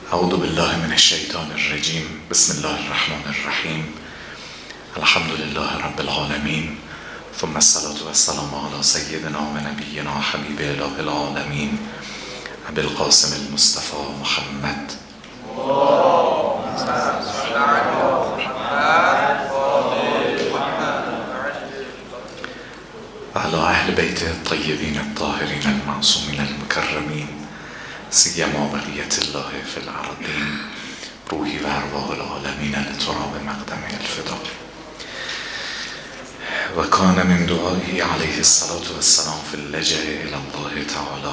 اعوذ بالله من الشیطان الرجیم. بسم الله الرحمن الرحیم. الحمد لله رب العالمین، ثم الصلاة والسلام على سیدنا و نبینا حبیب اله العالمین ابی القاسم المصطفى محمد و علی اهل بیت الطیبین الطاهرین المعصومین المکرمین، سیما بقیت الله فی الارضین، روحی و ارواح العالمین لتراب مقدم الفدا. و کان من دعایی علیه الصلاة والسلام فی اللجأ الی الله تعالی.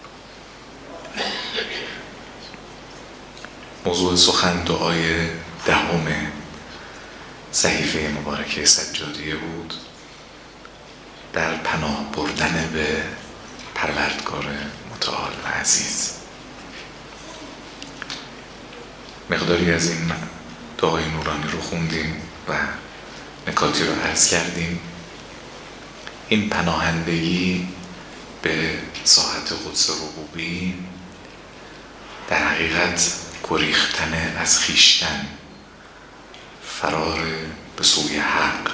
موضوع سخن دعای دهم صحیفه مبارکه سجادیه بود، در پناه بردن به پروردگار متعال و عزیز. مقداری از این دعای نورانی رو خوندیم و نکاتی رو عرض کردیم. این پناهندگی به ساحت قدس ربوبی در حقیقت گریختن از خویشتن، فرار به سوی حق،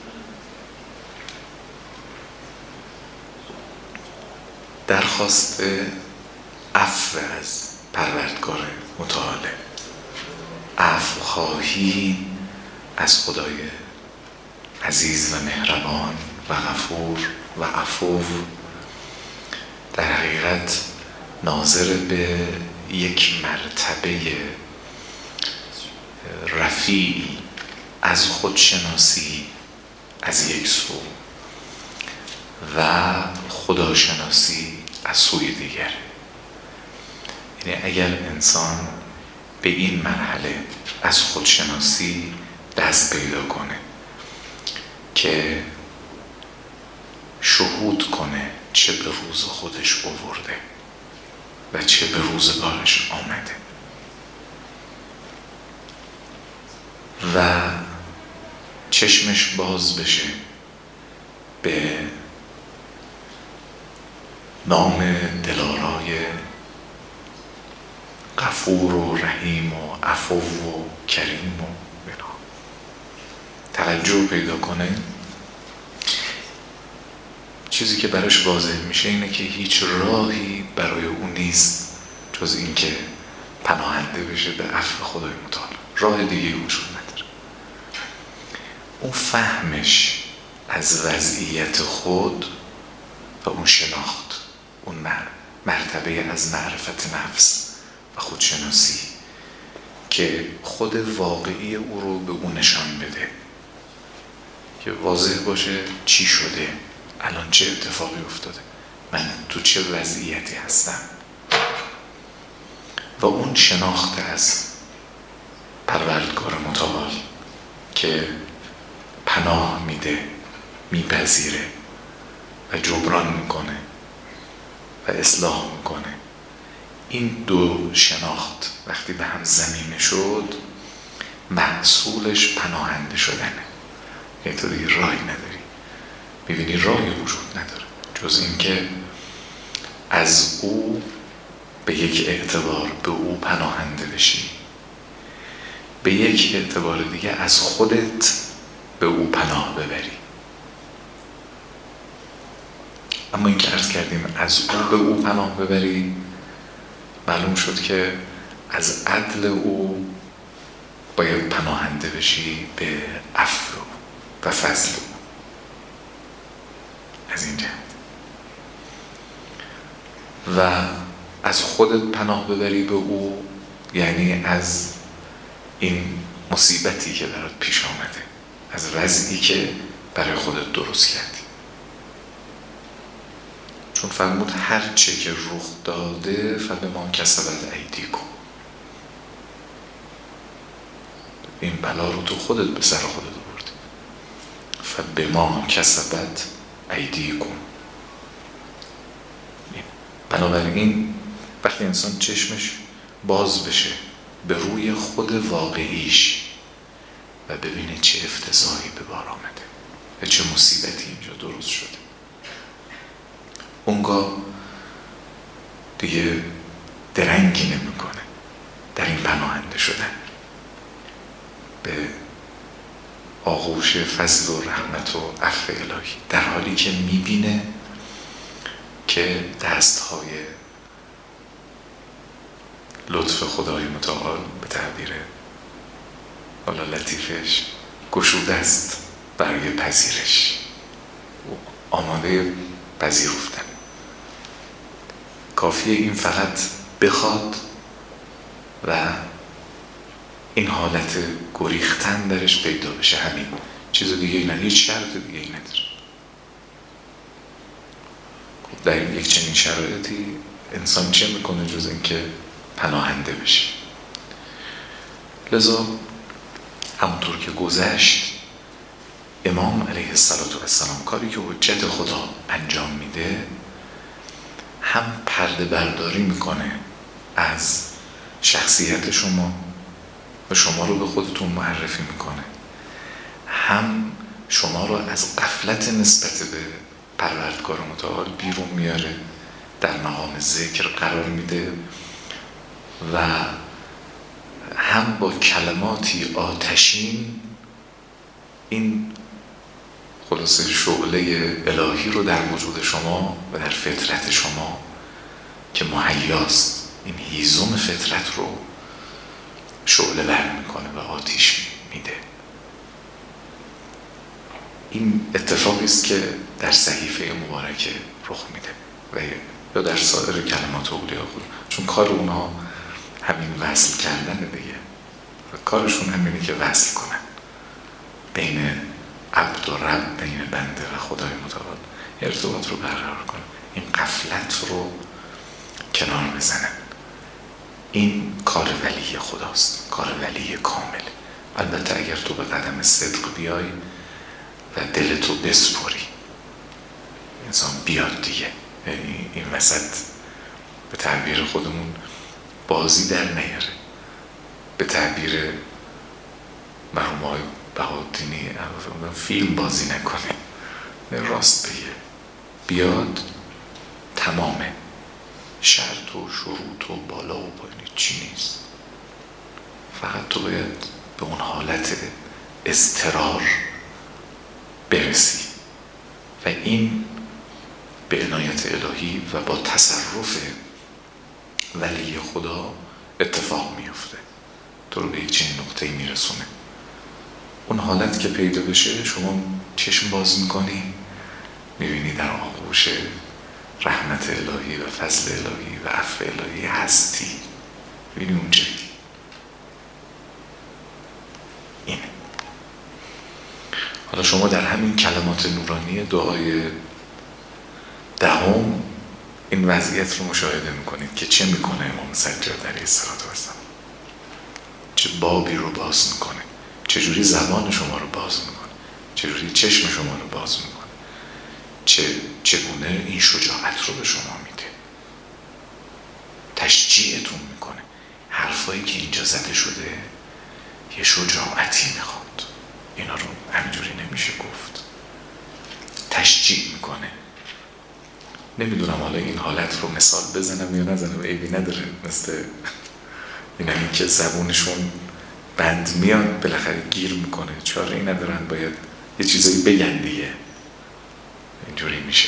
درخواست عفو از پروردگار متعال، عفو خواهی از خدای عزیز و مهربان و غفور و عفو، در حقیقت ناظر به یک مرتبه رفیع از خودشناسی از یک سو و خداشناسی از سوی دیگر. یعنی اگر انسان به این مرحله از خودشناسی دست پیدا کنه که شهود کنه چه به روز خودش آورده و چه به روزگارش آمده و چشمش باز بشه به نام دلارای غفور و رحیم و عفو و کریم و بنا توجه پیدا کنه، چیزی که براش واضح میشه اینه که هیچ راهی برای اون نیست جز اینکه پناهنده بشه به عفو خدای متعال. راه دیگه وجود نداره. اون فهمش از وضعیت خود و اون شناخت، اون مرتبه از معرفت نفس و خودشناسی که خود واقعی او رو به اون نشان بده که واضح باشه چی شده، الان چه اتفاقی افتاده، من تو چه وضعیتی هستم. و اون شناخت از پروردگار متعال که پناه میده، میپذیره و جبران میکنه و اصلاح میکنه، این دو شناخت وقتی به هم زمینه شد محصولش پناهنده شدنه. یعنی تو دیگه راهی نداری، میبینی راهی وجود نداره جز این که از او به یک اعتبار به او پناهنده بشی، به یک اعتبار دیگه از خودت به او پناه ببری. اما این که عرض کردیم از او به او پناه ببری، معلوم شد که از عدل او باید پناهنده بشی به عفو و فضل او. از این جهت و از خودت پناه ببری به او، یعنی از این مصیبتی که برات پیش آمده، از وضعی که برای خودت درست کردی. چون فرمود هر چه که رخ داده فبما کسبت ایدیکم، این بلا رو تو خودت به سر خودت آوردی. فبما کسبت ایدیکم. بنابراین وقتی انسان چشمش باز بشه به روی خود واقعیش و ببینه چه افتضاحی به بار آمده و چه مصیبتی اینجا درست شده، اونگاه دیگه درنگی نمیکنه، در پناهنده شدن به آغوش فضل و رحمت و عفو الهی، در حالی که میبینه که دستهای لطف خدای متعال به تعبیر حالا لطیفش گشوده است برای پذیرش، آماده پذیرفتن. کافیه این فقط بخواد و این حالت گریختن درش پیدا بشه، همین، چیز دیگه ای نداره، هیچ شرط دیگه ای نداره. در این یک چنین شرایطی انسان چه میکنه جز اینکه پناهنده بشه؟ لذا همونطور که گذشت، امام علیه السلام کاری که حجت خدا انجام میده، هم پرده برداری میکنه از شخصیت شما و شما رو به خودتون معرفی میکنه، هم شما رو از غفلت نسبت به پروردگار متعال بیرون میاره، در مقام ذکر قرار میده و هم با کلماتی آتشین این خلاصه شعله الهی رو در وجود شما و در فطرت شما که مهیاست، این هیزم فطرت رو شعله ور میکنه و آتیش میده. این اتفاقی است که در صحیفه مبارکه رخ میده و یا در سایر کلمات اولیا خود، چون کار اونها همین وصل کردن دیگه، کارشون همینه که وصل کنن بین عبد و رب، بین بنده و خدای متعال ارتباط رو برقرار کنن، این غفلت رو کنار بزنن. این کار ولی خداست، کار ولی کامل. البته اگر تو به قدم صدق بیای و دلتو بسپری، انسان بیاد دیگه، یعنی این وسط به تعبیر خودمون بازی در نیاره، به تعبیر مرحوم آقای بهاءالدینی فیلم بازی نکنه، راست بگه، بیاد تمامه، شرط و شروط و بالا و پایین چی نیست، فقط تو باید به اون حالت اضطرار برسی و این به عنایت الهی و با تصرف ولی خدا اتفاق میفته، تو رو به یک چنین نقطه‌ای میرسونه. اون حالت که پیدا بشه، شما چشم باز میکنی، میبینی در آغوش رحمت الهی و فضل الهی و عفو الهی هستی، میبینی اونجایی. اینه. حالا شما در همین کلمات نورانی دعای دهم این وضعیت رو مشاهده میکنید که چه میکنه امام سجاد علیه السلام، چه بابی رو باز میکنه، چجوری زبان شما رو باز میکنه، چجوری چشم شما رو باز میکنه، چگونه این شجاعت رو به شما میده، تشجیعتون میکنه. حرفایی که اینجا زده شده یه شجاعتی میخواد، اینا رو همینجوری نمیشه گفت، تشجیع میکنه. نمیدونم حالا این حالت رو مثال بزنم یا نزنم، عیبی نداره، مثل اینمی که زبونشون بند میاد بالاخره گیر میکنه، چاره ای ندارن، باید یه چیزایی بگن دیگه، اینجوری میشه.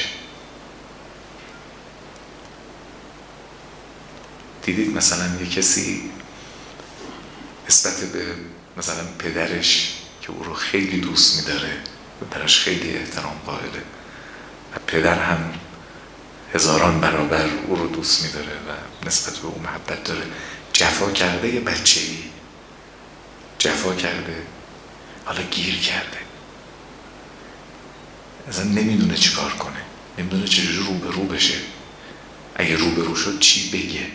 دیدید مثلا یه کسی نسبت به مثلا پدرش که او رو خیلی دوست میداره، پدرش خیلی احترام قائله و پدر هم هزاران برابر او رو دوست میداره و نسبت به او محبت داره، جفا کرده، یه بچه‌ای جفا کرده، حالا گیر کرده، اصلا نمیدونه چی کار کنه، نمیدونه چجوری رو به رو بشه، اگه رو به رو شد چی بگه،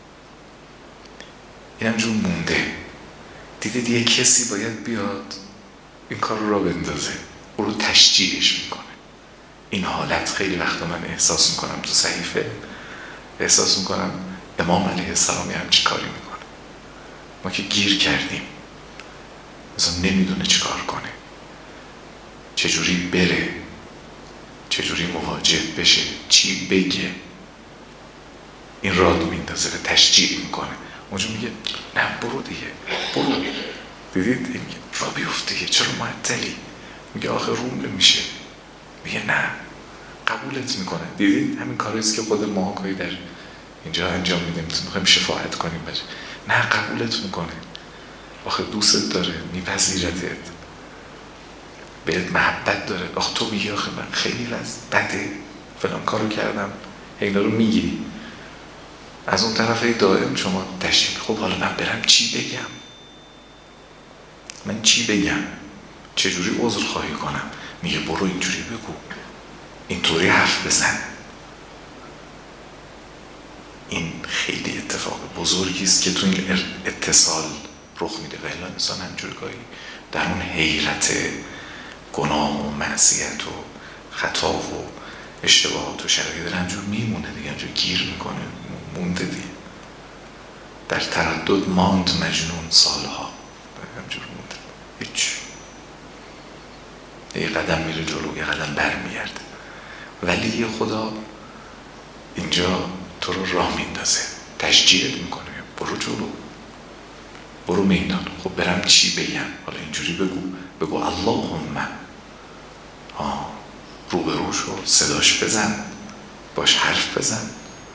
این همجور مونده. دیدید یه کسی باید بیاد این کار رو را بندازه، او رو تشجیعش میکنه. این حالت خیلی وقتا من احساس میکنم تو صحیفه، احساس میکنم امام علیه السلام هم چی کاری میکنه. ما که گیر کردیم، مثلا نمیدونه چی کار کنه، چجوری بره، چجوری مواجه بشه، چی بگه، این راد میندازه و تشجیع میکنه. اونجا میگه نه برو دیگه، برو. دیدید میگه را بیفت دیگه، چرا معطلی؟ میگه آخه روم نمیشه. میگه نه، قبولت میکنه. دیدید همین کاریست که خود ماهاکایی در اینجا انجام میدیم، میخوایم شفاعت کنیم بچه. نه قبولت میکنه، آخه دوستت داره، میپذیرتت، بهت محبت داره. آخه تو میگی آخه من خیلی بده فلان کارو کردم، اینا رو میگی. از اون طرف دائم شما تشریح، خب حالا من برم چی بگم؟ من چی بگم؟ چجوری عذر خواهی کنم؟ میگه برو اینجوری بگو، اینطوری حرف بزن. این خیلی اتفاق بزرگی است که تو این اتصال رخ میده. و الا انسان همجور گاهی در اون حیرت گناه و معصیت و خطا و اشتباهات و شرایط در همجور میمونه دیگه، همجور گیر میکنه، مونده دیگه، در تردد ماند مجنون سالها، همجور مونده، هیچ. یه قدم میره جلو، یه قدم بر میگرده. ولی خدا اینجا تو رو راه میندازه، تشجیعت میکنه، برو جلو، برو میدان. خب برم چی بگم؟ حالا اینجوری بگو اللهم، روبروش رو صداش بزن، باش حرف بزن،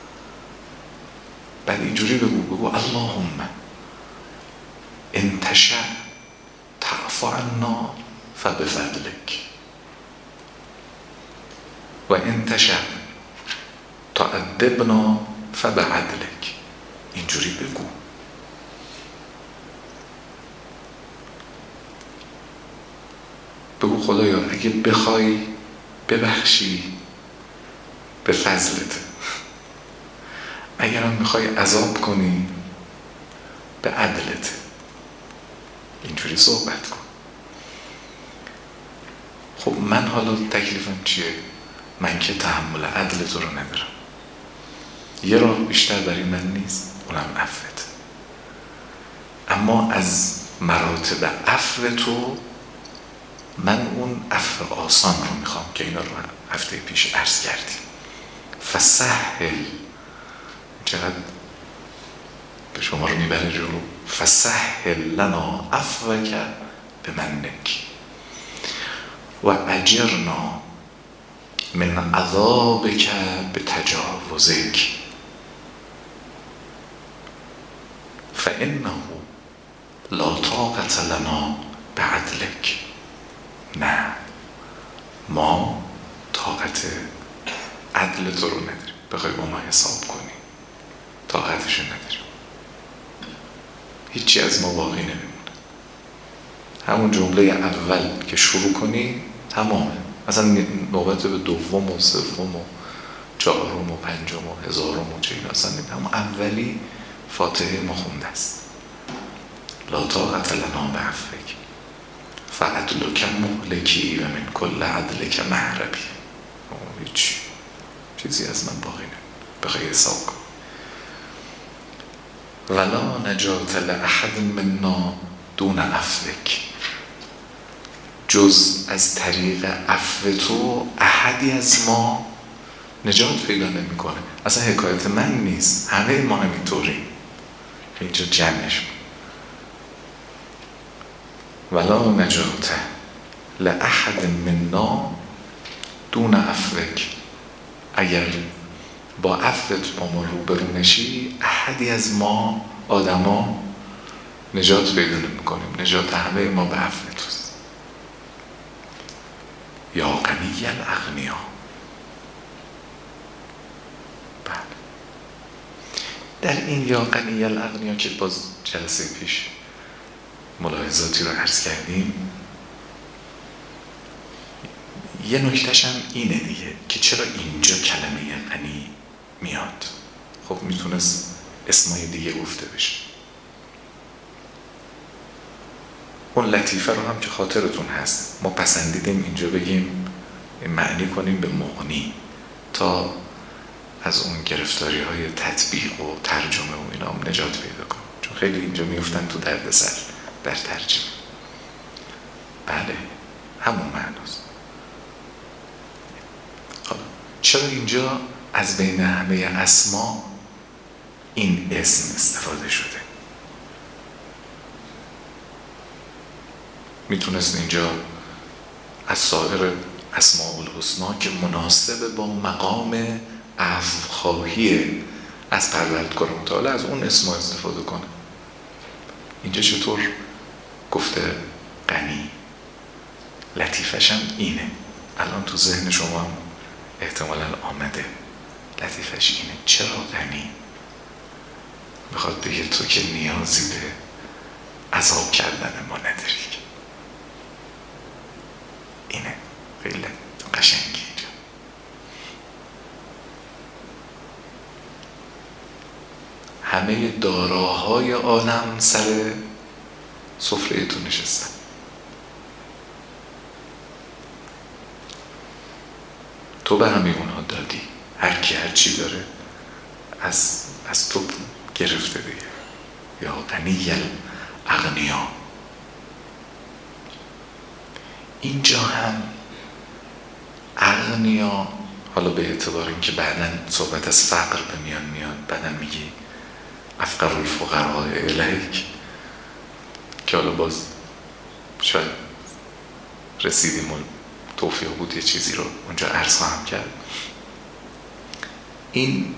بعد اینجوری بگو اللهم ان تشاء تعفو عنا فبفضلک و ان تشاء تعذبنا فبعدلک. اینجوری بگو خدایا اگه بخوای ببخشی به فضلت، اگرم میخوای عذاب کنی به عدلت. اینجوری صحبت کن. خب من حالا تکلیفم چیه؟ من که تحمل عدل تو رو ندارم، یه راه بیشتر برای من نیست، اونم عفوت. اما از مراتب عفو تو من اون عفو آسان رو میخوام که اینا رو هفته پیش عرض کردیم. فسهل، چقدر به شما رو میبره جلو. فسهل لنا عفوک بمنک و اجرنا من عذابک بتجاوزک فانه لا طاقة لنا بعدلک. نه، ما طاقت عدل تو رو نداریم، بخوای با ما حساب کنی طاقتشو نداریم. هیچی از ما باقی نمیمونه. همون جمله اول که شروع کنی تمامه، مثلا نوبت به دوم و سوم و چهارم و پنجم و هزارم و چه اینا اصلا همون اولی فاتحه ما خونده است. لا طاقة لنا بعفوک فعدلک مهلکی و من کل عدلک مهربی. هیچ چیزی از من باقی نمیمونه، بخوای حساب کن. ولا نجات لأحد منا دون عفوک، جز از طریق عفو تو احدی از ما نجات پیدا نمیکنه. اصلا حکایت من نیست، همه ما همینطوریم. اینجا جمعش ولا نجات لأحد منا دون عفوک، اگر با عفوت با ما روبرو نشی احدی از ما آدما نجات پیدا نمی‌کنیم. نجات همه ما به عفو توست. یا غنی الاغنیا. بله، در این یا غنی الاغنیا که باز جلسه پیش ملاحظاتی رو عرض کردیم، یه نکتهش هم اینه دیگه که چرا اینجا کلمه غنی میاد. خب میتونست اسمای دیگه گفته بشه. اون لطیفه رو هم که خاطرتون هست ما پسندیدیم اینجا بگیم معنی کنیم به مغنی تا از اون گرفتاری های تطبیق و ترجمه و اینا هم نجات پیدا کنیم، چون خیلی اینجا میفتن تو دردسر در ترجمه. بله همون معناست. حالا چرا اینجا از بین همه اسما این اسم استفاده شده؟ میتونست اینجا از سایر اسماء الحسنا که مناسب با مقام عفوخواهی از پروردگار متعال از اون اسم استفاده کنه. اینجا چطور گفته غنی؟ لطیفش هم اینه، الان تو ذهن شما هم احتمالاً آمده. لطیفش اینه، چرا غنی؟ میخواد بگه تو که نیازی به عذاب کردن ما نداری. اینه خیلی قشنگی اینجا. همه داراهای عالم سر سفره تو نشستن. تو به همه اونها دادی، هر کی هر چی داره از تو گرفته دیگه. یا غنی الاغنیا. اینجا هم اغنیا، حالا به اعتبار اینکه بعداً صحبت از فقر به میان میاد، بعداً میگی افقر الفقراء الیک، که حالا باز شاید رسیدیم و توفیق بود یه چیزی رو اونجا عرض خواهم کرد. این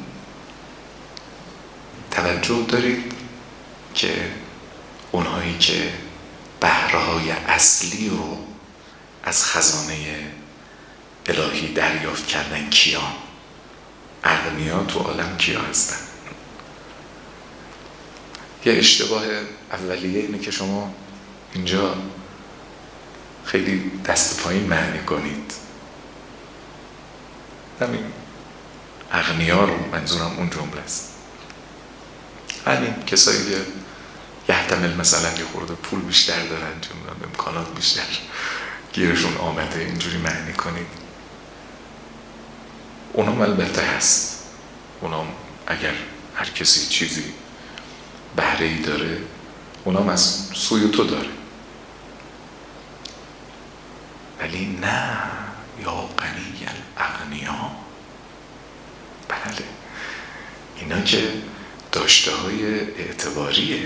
توجه دارید که اونهایی که بهره‌های اصلی رو از خزانه الهی دریافت کردن کیان؟ اغنیا تو عالم کیا هستن؟ یه اشتباه اولیه اینه که شما اینجا خیلی دست پایین معنی کنید. همین اغنیا رو منظورم اون جمله است. همین کسایی که یحتمل مثلا یه خورده پول بیشتر دارن، امکانات بیشتر گیرشون آمده، اینجوری معنی کنید. اونم البته هست، اونم اگر هر کسی چیزی بهره‌ای داره اونم از سوی تو داره. ولی نه، یا غنی الاغنیا. بله، اینا که داشته های اعتباریه.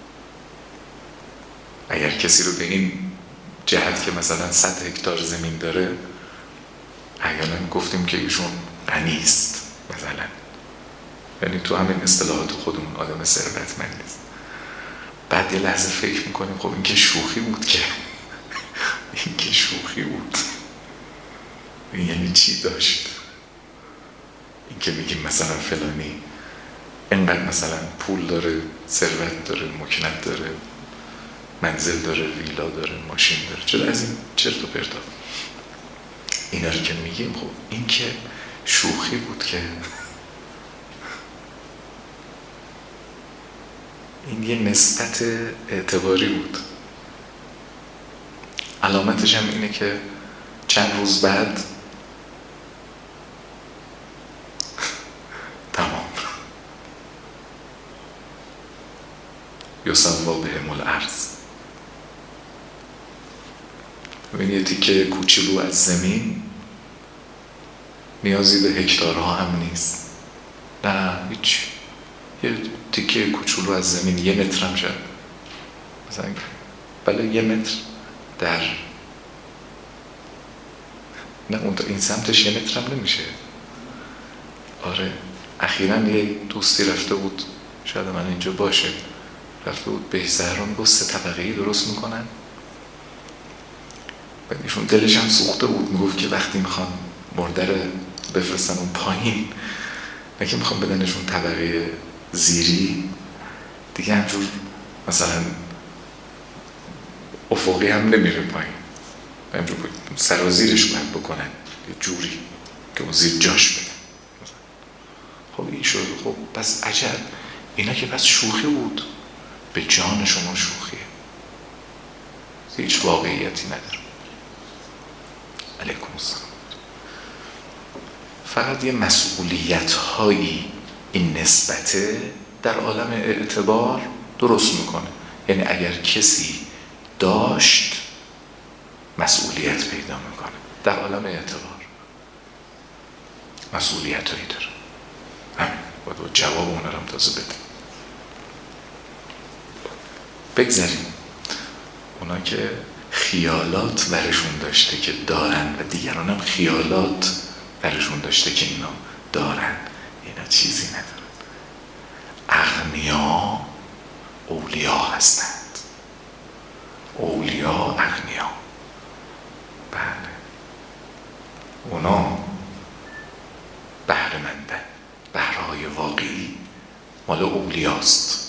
اگر کسی رو به این جهت که مثلا 100 هکتار زمین داره، احیانا گفتیم که ایشون غنی است مثلا، یعنی تو همین اصطلاحات خودمون آدم ثروتمند نیست. بعد یه لحظه فکر میکنیم خب این که شوخی بود، که این که شوخی بود، این یعنی چی داشت؟ این که میگیم مثلا فلانی اینقدر مثلا پول داره، ثروت داره، مکنت داره، منزل داره، ویلا داره، ماشین داره، چرا از این چرت و پرتا اینا رو که میگیم؟ خب این که شوخی بود، که این یه نسبت اعتباری بود. علامتش هم اینه که چند روز بعد تمام یسوا بهم الارض. ببین یه تیکه کوچولو از زمین نیازی به هکتارها هم نیست. نه هیچ، یه تیکه کوچولو از زمین 1 متر هم شد مثلا، بله 1 متر در نه اون این سمتش 1 متر هم نمیشه. آره اخیراً یه دوستی رفته بود، شاید من اینجا باشه، رفته بود به زهران، گفت 3 طبقه‌ای درست میکنن. بعد ایشون دلش هم سوخته بود، میگفت که وقتی میخوان مرده رو بفرستن اون پایین، نه که میخوان بدنشون طبقه زیری دیگه، همجور مثلا افقی هم نمیره پایین، همجور سرازیرش باید بکنن یه جوری که اون زیر جاش بدن. خب این شد. خب پس عجب، اینا که پس شوخی بود، به جان شما شوخیه، هیچ واقعیتی نداره. علیکم السلام. فقط یه مسئولیت هایی این نسبته در عالم اعتبار درست میکنه. یعنی اگر کسی داشت مسئولیت پیدا میکنه، در عالم اعتبار مسئولیت هایی داره. همین باید جواب اون رو تازه بده. بگذاریم اونا که خیالات برشون داشته که دارن و دیگران هم خیالات برشون داشته که اینا دارن، اینا چیزی ندارن. اغنیا اولیا هستند، اولیا اغنیا. بله، اونا بهره‌مندن، بهره‌های واقعی مال اولیاست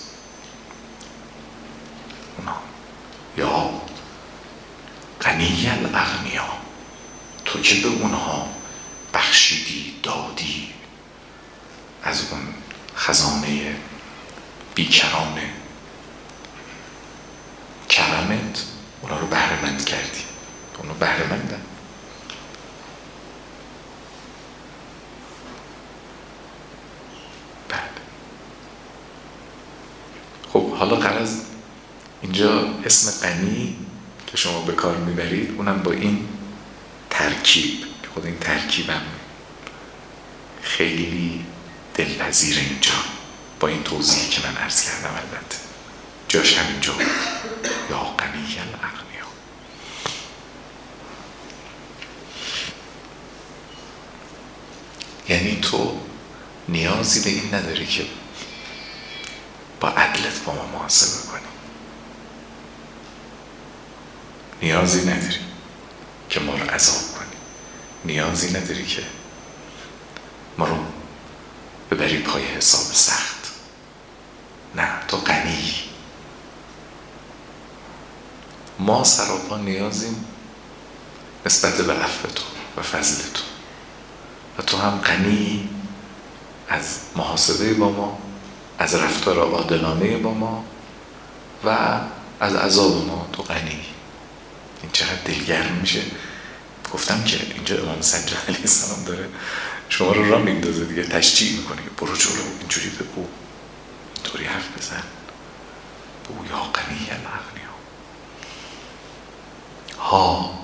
اونا. یا غنی الاغنیا، تو که به اونها بخشیدی، دادی از اون خزانه بیکران کرمت، اونا رو بهره‌مند کردی، اونا بهره‌مندن. بله. خب حالا غرض اینجا اسم غنی که شما به کار میبرید اونم با این ترکیب، که خود این ترکیبم خیلی دلپذیر اینجا، با این توضیحی که من عرض کردم، البته جاش همینجا، یا غنی الاغنیا. یعنی تو نیازی به این نداری که با عدلت با ما محاسبه کنی، نیازی نداری که ما رو عذاب کنی، نیازی نداری که ما رو ببری پای حساب سخت. نه، تو غنی. ما سراپا نیازیم نسبت به عفو تو و فضل تو، و تو هم غنی از محاسبه با ما، از رفتار عادلانه با ما و از عذاب ما. تو غنی. این چقدر دلگرم میشه. گفتم که اینجا امام سجاد علیه السلام داره شما رو راه میندازه دیگه، تشجیع میکنه که برو جلو، اینجوری بگو، اینطوری حرف بزن، بگو یا غنی الاغنیا. ها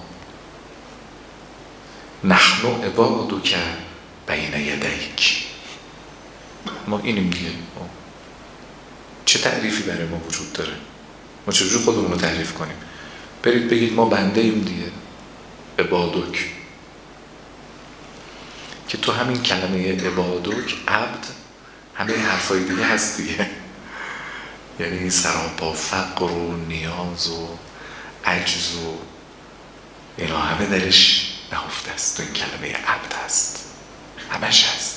نحن عبادک بین یدیک. ما اینیم دیگه. چه تعریفی برای ما وجود داره؟ ما چجوری خودمون رو تعریف کنیم؟ برید بگید ما بنده ایم دیگه. عبادک، که تو همین کلمه عبادک، عبد، همه حرفای دیگه هست دیگه. یعنی سراپا فقر و نیاز و عجز و اینا همه درش نهفته است، تو این کلمه عبد هست، همش هست.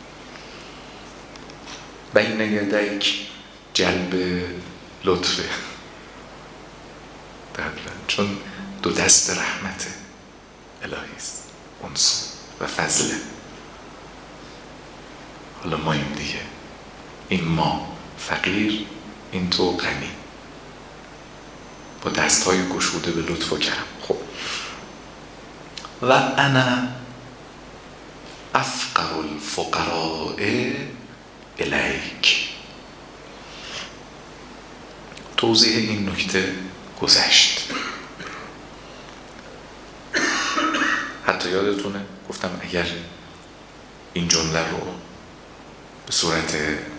بین یدیک جلب لطفه، چون دو دست رحمت الهی است، انس و فضله. حالا ما این دیگه، این ما فقیر، این تو غنی، با دستهای گشوده به لطف و کرم. خب و انا افقر الفقراء الیک. توضیح این نکته گذشت. حتی یادتونه گفتم اگر این جمله رو به صورت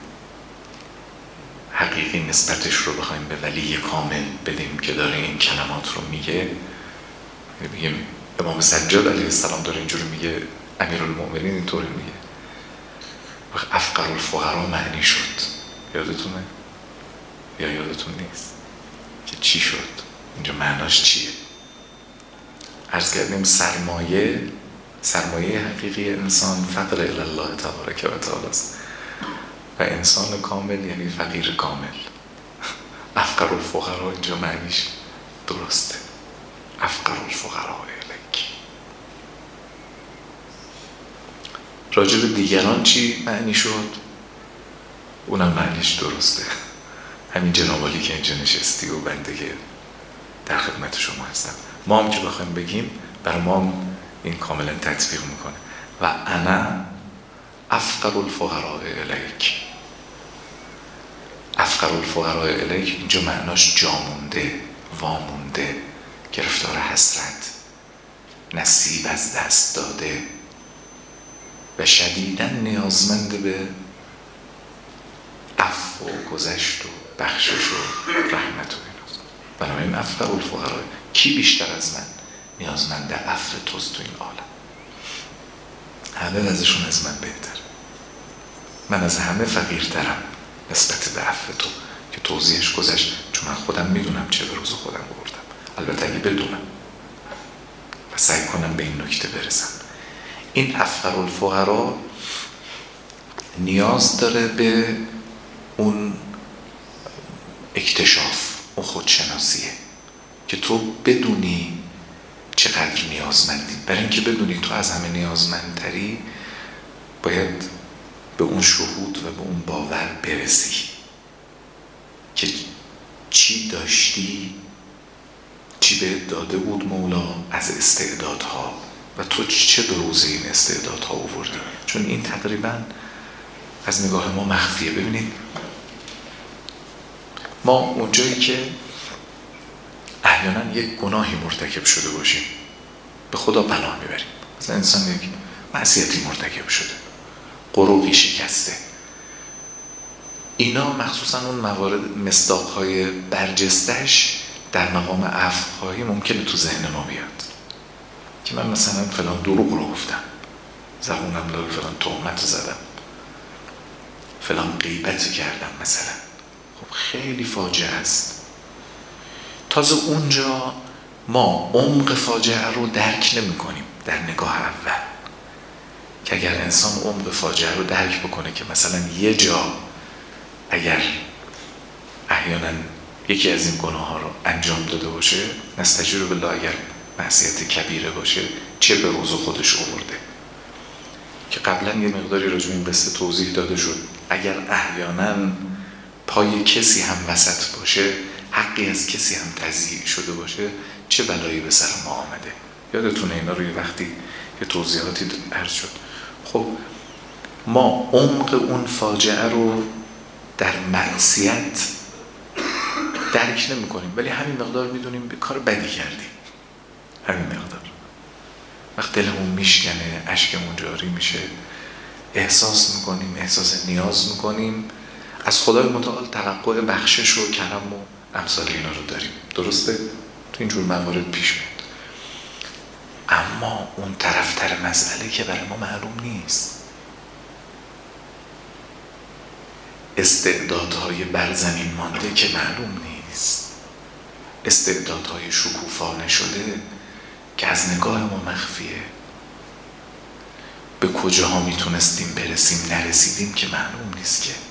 حقیقی نسبتش رو بخوایم به ولی کامل بدیم که داره این کلمات رو میگه، بگیم امام سجاد علیه السلام داره اینجوری میگه، امیرالمؤمنین اینطوری میگه، وقت افقر الفقراء معنی شد. یادتونه؟ یا یادتون نیست که چی شد؟ اینجا معناش چیه؟ عرض کردیم سرمایه حقیقی انسان فقر الله تبارک و تعالی است، و انسان کامل یعنی فقیر کامل. افقر الفقراء اینجا معنیش درسته، افقر الفقراء الیک. راجع به دیگران چی معنی شد؟ اونم معنیش درسته، همین جنابالی که اینجا نشستی و بنده که در خدمت شما هستم. ما هم که بخوایم بگیم برای ما هم این کاملا تطبیق میکنه. و انا افقر الفقراء الیک. افقر الفقراء الیک اینجا معناش جامونده، وامونده، گرفتار حسرت، نصیب از دست داده و شدیداً نیازمند به عفو و گذشت و بخشش و رحمت و ایناست. بنابراین افقر الفقرا، کی بیشتر از من نیازمند عفو توست تو این عالم؟ همه وضعشون از من بهتر، من از همه فقیرترم نسبت به عفو تو که توضیحش گذشت، چون من خودم میدونم چه به روز خودم بردم، البته اگه بدونم و سعی کنم به این نکته برسم. این افقر الفقرا نیاز داره به اون اکتشاف، اون خودشناسیه که تو بدونی چقدر نیازمندی. برای اینکه بدونی تو از همه نیازمندتری باید به اون شهود و به اون باور برسی که چی داشتی، چی بهت داده بود مولا از استعدادها و تو چه به روز این استعدادها آوردی. چون این تقریبا از نگاه ما مخفیه. ببینید ما اونجایی که احیانا یک گناهی مرتکب شده باشیم به خدا پناه میبریم، مثلا انسان یک معصیتی مرتکب شده، قروقی شکسته، اینا مخصوصا اون موارد مصداقهای برجستش در مقام عفوخواهی ممکنه تو ذهن ما بیاد که من مثلا فلان دروغ رو گفتم، زبونم لال فلان تهمت زدم، فلان غیبت کردم مثلا. خب خیلی فاجعه است. تازه اونجا ما عمق فاجعه رو درک نمی کنیم در نگاه اول، که اگر انسان عمق فاجعه رو درک بکنه که مثلا یه جا اگر احیانا یکی از این گناه ها رو انجام داده باشه، نستجیر بالله اگر معصیت کبیره باشه چه به روز خودش آورده، که قبلا یه مقداری راجع به این قصه توضیح داده شد. اگر احیانا پای کسی هم وسط باشه، حقی از کسی هم تضییع شده باشه، چه بلایی به سر ما آمده. یادتونه اینا رو یه وقتی یه توضیحاتی عرض شد. خب ما عمق اون فاجعه رو در معصیت درک نمی کنیم، ولی همین مقدار میدونیم به کار بدی کردیم، همین مقدار. وقت دلمون میشکنه، اشکمون جاری میشه، احساس میکنیم، احساس نیاز میکنیم، از خدای متعال توقع بخشش و کرم و امثال اینا رو داریم. درسته؟ تو اینجور موارد پیش میاد. اما اون طرفتر مسئله که برای ما معلوم نیست، استعدادهای برزمین مانده که معلوم نیست، استعدادهای شکوفا نشده که از نگاه ما مخفیه، به کجاها میتونستیم برسیم نرسیدیم که معلوم نیست. که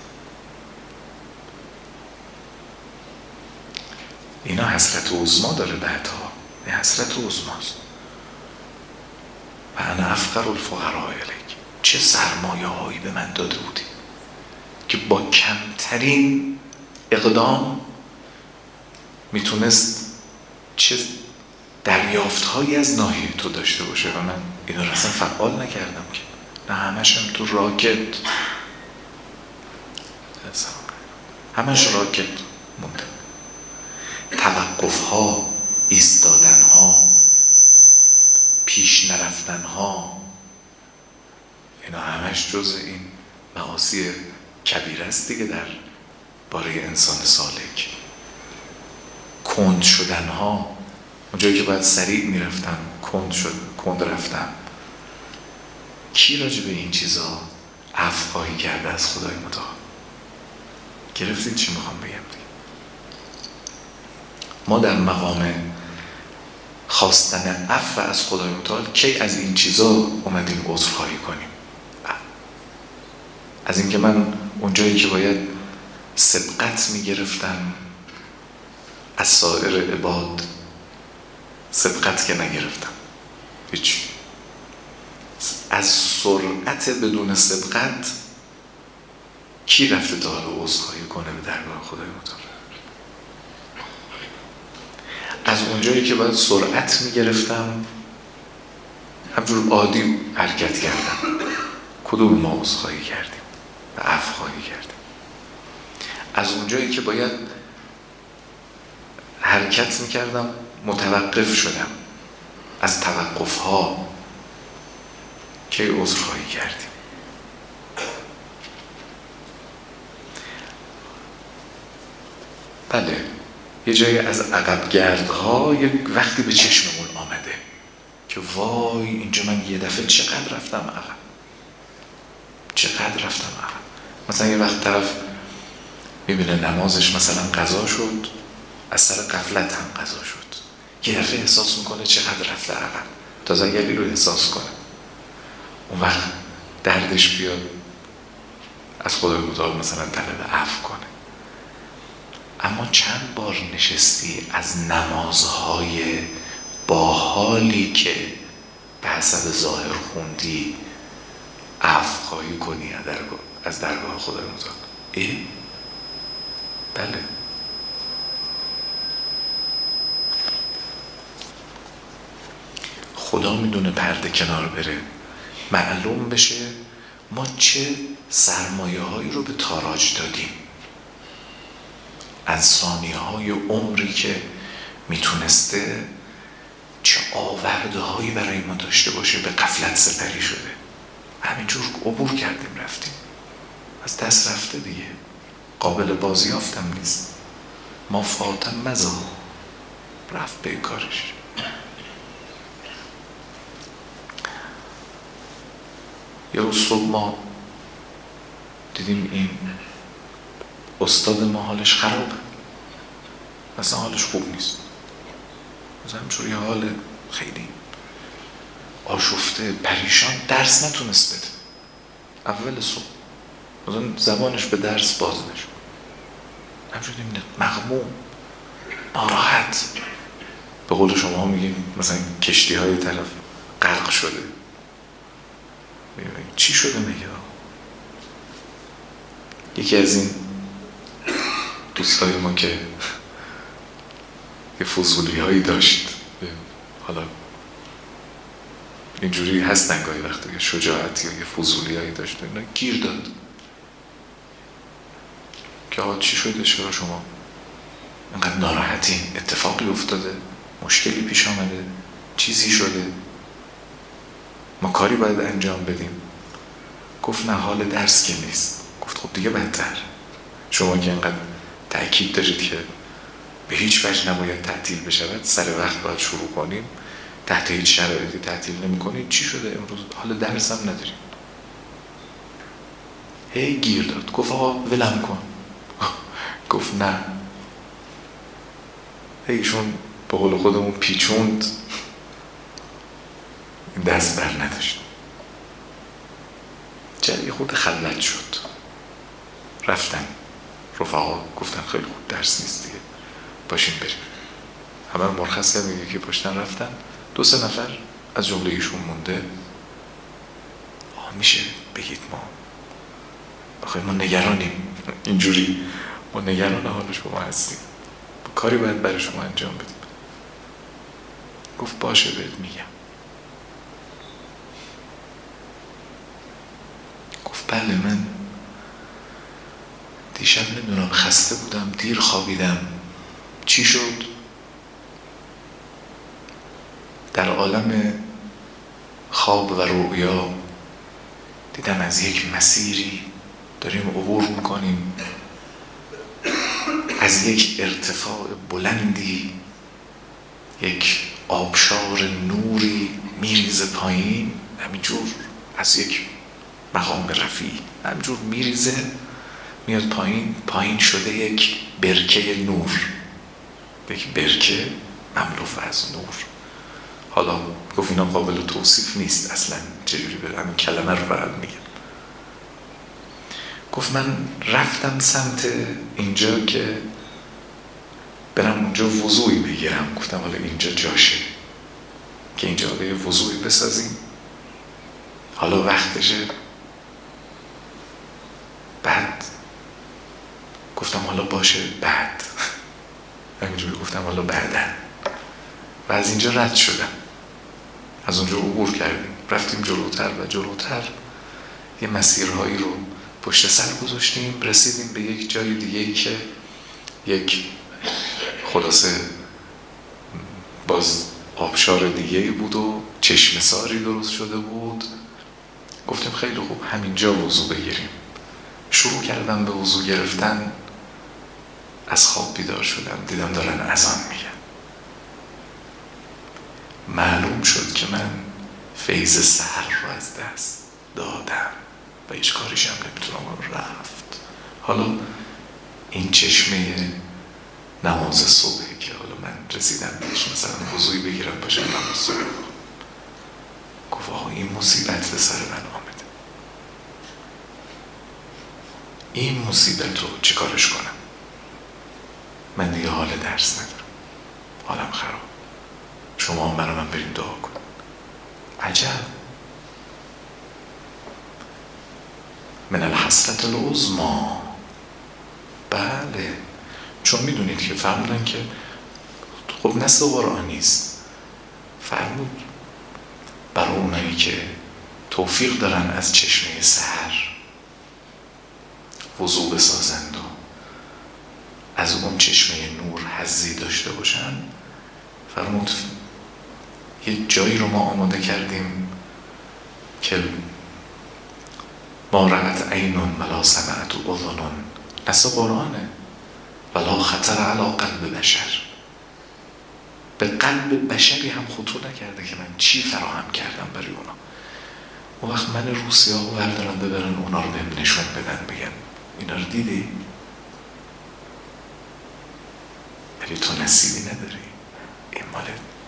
اینا حسرت عظما داره بعدها، این حسرت عظماست. و انا افقر الفقراء الیک، چه سرمایه هایی به من داده بودی که با کمترین اقدام میتونست چه دریافت هایی از ناحیه تو داشته باشه و من اینا رو اصلا فعال نکردم که نه، همشم تو راکت، همش راکت مونده. توقف ها، ایستادن ها، پیش نرفتن ها، اینا همش جز این معاصی کبیره است دیگه در باره انسان سالک. کند شدن ها، اونجایی که باید سریع میرفتم کند رفتم. کی راجع به این چیزا عفو خواهی کرده از خدای متعال؟ گرفتید چی میخوام بگم؟ ما در مقام خواستن عفو از خدای متعال کی از این چیزا اومدیم عذرخواهی کنیم؟ از اینکه من اونجایی که باید سبقت میگرفتم از سایر عباد سبقت که نگرفتم، هیچ. از سرعت بدون سبقت کی رفته تا حالا عذرخواهی کنه به درگاه خدای متعال؟ از اونجایی که باید سرعت میگرفتم همجور عادی حرکت کردم، کدوم ما عذرخواهی کردیم و عفو خواهی کردیم؟ از اونجایی که باید حرکت میکردم متوقف شدم، از توقف ها کی عذرخواهی کردیم؟ بله یه جایی از عقب گردها یک وقتی به چشممون آمده که وای اینجا من یه دفعه چقدر رفتم عقب. مثلا یه وقت طرف میبینه نمازش مثلا قضا شد، از سر غفلت هم قضا شد، یه دفعه احساس میکنه چقدر رفته عقب، تازه یلی رو احساس کنه. اون وقت دردش بیاد از خدای متعال مثلا طلب عفو کنه. اما چند بار نشستی از نمازهای باحالی که به حسب ظاهر خوندی عفو خواهی کنی از درگاه خدای متعال؟ بله. خدا میدونه پرده کنار بره، معلوم بشه ما چه سرمایه هایی رو به تاراج دادیم، از ثانیه های عمری که میتونسته چه آورده هایی برای ما داشته باشه به غفلت سپری شده. همینجور عبور کردیم رفتیم، از دست رفته دیگه، قابل بازیافتم نیست. ما فاتم مزا رفت به کارش. یه روز صبح ما دیدیم این استاد ما حالش خرابه، مثلا حالش خوب نیست، مثلا همچون یه حال خیلی آشفته پریشان، درس نتونست بده. اول صبح مثلا زبانش به درس باز نشد، همچون مغموم، ناراحت. به قول شما میگیم مثلا کشتی های طرف غرق شده. چی شده میگه؟ یکی از این دوستای ما که یه فضولی هایی داشت، حالا اینجوری هستن گاهی وقتا که شجاعتی یا یه فضولی هایی داشت، اینا گیر داد که آقا چی شده، چرا شما اینقدر ناراحتین؟ اتفاقی افتاده؟ مشکلی پیش آمده؟ چیزی شده؟ ما کاری باید انجام بدیم؟ گفت نه، حال درس که نیست. گفت خب دیگه بدتر، شما که اینقدر تأکید دارید که به هیچ وجه نباید تعطیل بشود، سر وقت باید شروع کنیم، تحت هیچ شرایطی تعطیل نمی کنید، چی شده امروز؟ حال درس هم نداریم. هی گیر داد، گفت آقا ولم کن. گفت نه. ایشون به قول خودمون پیچوند، دست بر نداشت. جایی خورده خلوت شد. رفتن رفقا گفتن خیلی خوب، درس نیست دیگه، باشین بریم. همه رو مرخص کردن، یکی پشتن رفتن. 2-3 نفر از جمله ایشون مونده. میشه بگید ما آخه ما نگرانیم، اینجوری ما نگران حال شما هستیم، کاری باید برای شما انجام بدیم. گفت باشه بهت میگم. گفت بله، من دیشب نمیدونم خسته بودم، دیر خوابیدم. چی شد؟ در عالم خواب و رؤیا دیدم از یک مسیری داریم عبور میکنیم، از یک ارتفاع بلندی یک آبشار نوری میریزه پایین، همینجور از یک مقام رفیع همینجور میریزه میاد پایین. پایین شده یک برکه نور، یک برکه مملو از نور. حالا گفت اینا قابل توصیف نیست اصلا، چجوری برم کلمه رو فقط میگم. گفت من رفتم سمت اینجا که برم اونجا وضوعی بگیرم. گفتم حالا اینجا جاشه که اینجا به وضوعی بسازیم، حالا وقتشه. بعد گفتم حالا باشه، بعد همینجوری گفتم حالا بعدن. و از اینجا رد شدم، از اونجا عبور کردیم، رفتیم جلوتر و جلوتر، یه مسیرهایی رو پشت سر گذاشتیم، رسیدیم به یک جای دیگه که یک خلاصه باز آبشار دیگه بود و چشم ساری درست شده بود. گفتیم خیلی خوب، همینجا وضو بگیریم. شروع کردم به وضو گرفتن. از خواب بیدار شدم، دیدم دارن اذان میگن. معلوم شد که من فیض سحر رو از دست دادم و هیچ کاریشم نمیتونم رفت. حالا این چشمه نماز صبحی که حالا من رسیدم بهش، مثلا وضوئی بگیرم باشم نماز صبح، گفت آقا این مصیبت به سر من آمده، این مصیبت رو چی کارش کنم؟ من دیگه حال درس ندارم، حالم خراب، شما برای من بریم دعا کن. عجب، من الحسرت العظمی. بله، چون میدونید که فرمودن که خب نص قرآنی است، فرمود برای اونایی که توفیق دارن از چشمه سحر وضو بسازند و از اون چشمه نور حظی داشته باشن، فرمود یه جایی رو ما آماده کردیم که ما رأت عین ولا سمعت اذن، نص قرآنه، ولا خطر علی قلب بشر، به قلب بشری هم خطور نکرده که من چی فراهم کردم برای اونا. اون وقت من روسیاه رو بردارن ببرن اونا رو بهم نشون بدن، بگن اینا رو دیدی؟ ولی تو نصیبی نداری. این مال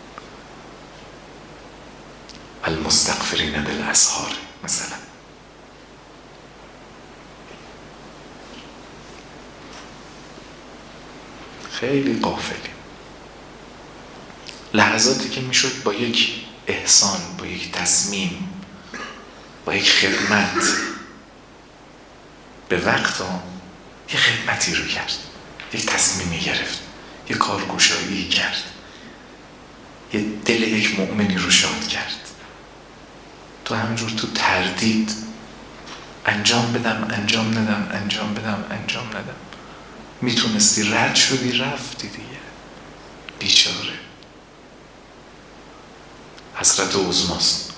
المستغفرین بالاسحار مثلا. خیلی غافلیم. لحظاتی که میشد با یک احسان، با یک تصمیم، با یک خدمت به وقت یک خدمتی رو کرد، یک تصمیمی گرفت، یک کارگشایی کرد، یک دل یک مؤمنی رو شاد کرد. تو همینجور تو تردید انجام بدم انجام ندم، انجام بدم انجام ندم، میتونستی رد شدی رفتی دیگه. بیچاره حسرت عظماست.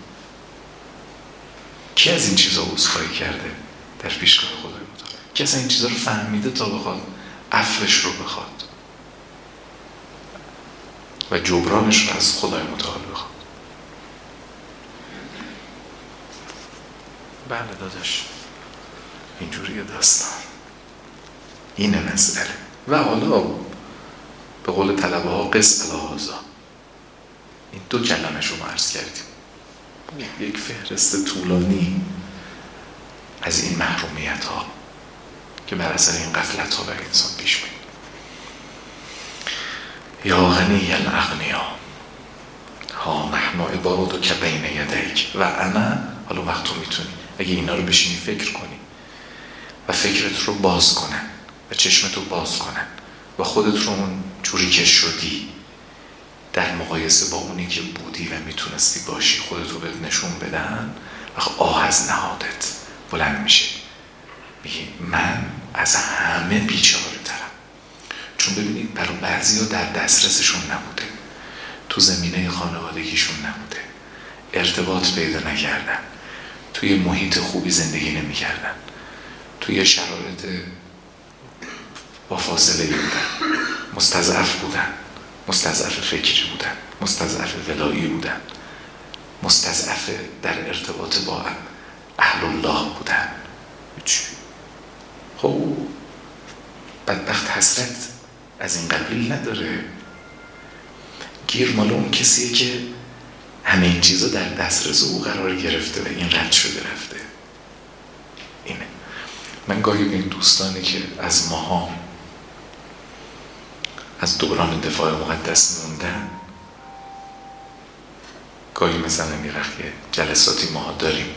کی از این چیزا عذرخواهی کرده در پیشگاه خدای متعال؟ کی از این چیزا رو فهمیده تا بخواد عفوش رو بخواد و جبرانش رو از خدای متعال بخواد؟ بله داداش، اینجوریه داستان، اینه مسئله. و حالا به قول طلبه ها قس الهازا، این دو کلمه شما عرض کردیم، یک فهرست طولانی از این محرومیت ها که بر اثر این غفلت ها بر انسان پیش میاد. یا غنی الاغنیا ها نحن عبادک بین یدیک و انا. حالا وقت تو میتونی اگه اینا رو بشینی فکر کنی و فکرت رو باز کنن و چشمت رو باز کنن و خودت رو اون جوری که شدی در مقایسه با اونی که بودی و میتونستی باشی خودت رو بهت نشون بدن، و آه از نهادت بلند میشه، میگی من از همه بیچاره ترم. چون ببینید برای بعضی ها در دسترسشون نبوده، تو زمینه خانوادگیشون نبوده، ارتباط پیدا نکردن، توی محیط خوبی زندگی نمی کردن، توی شرایط با فاصله بودن، مستضعف بودن، مستضعف فکری بودن، مستضعف ولایی بودن، مستضعف در ارتباط با اهل الله بودن. خب بدبخت حسرت از این قبیل نداره. گیر مال اون کسیه که همه این چیزا در دسترس او قرار گرفته و این رد شده رفته. اینه. من گاهی به این دوستانی که از ماها از دوران دفاع مقدس موندن، گاهی مثلا یه وقت جلساتی ما داریم،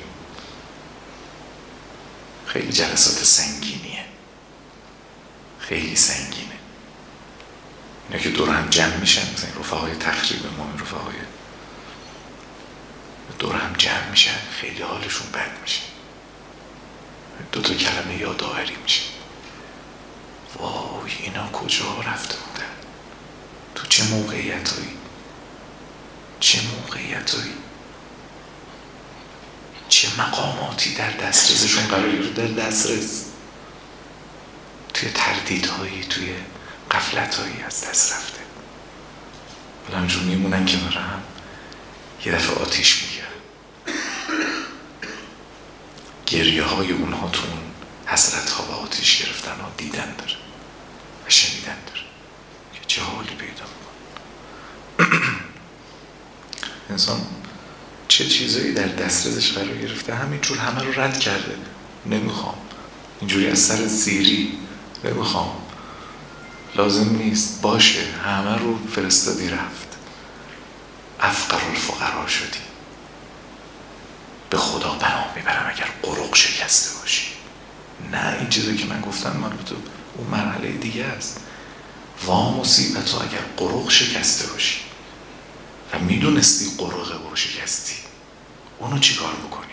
خیلی جلسات سنگینیه، خیلی سنگینه. اینا که دور هم جمع میشن، مثلا رفقای تخریب ما، رفقای دور هم جمع میشن، خیلی حالشون بد میشه، دو تا کلمه یادآوری میشه، وای اینا کجا رفته بودن، تو چه موقعیتایی، چه موقعیتایی، چه مقاماتی در دسترسشون قرار گرفت، در دسترس توی تردیدهایی، توی غفلتهایی از دست رفته. ولی همجور میمونن کنار هم، یه دفعه آتیش میگیرن. گریه های اونها تو اون حسرت ها و آتیش گرفتن ها دیدن داره و شنیدن داره که چه حالی پیدا میکنه. انسان چه چیزایی در دسترسش قرار گرفته، همینجور همه رو رد کرده. نمیخوام اینجوری از سر زیری، نمیخوام، لازم نیست، باشه، همه رو فرستادی رفت. افقر الفقرا شدی. به خدا پناه میبرم اگر قرق شکسته باشی. نه، این چیزی که من گفتم من تو اون مرحله دیگه است. وا مصیبت ها اگر قرق شکسته باشی و میدونستی قرقه و شکستی، اونو چی کار بکنیم؟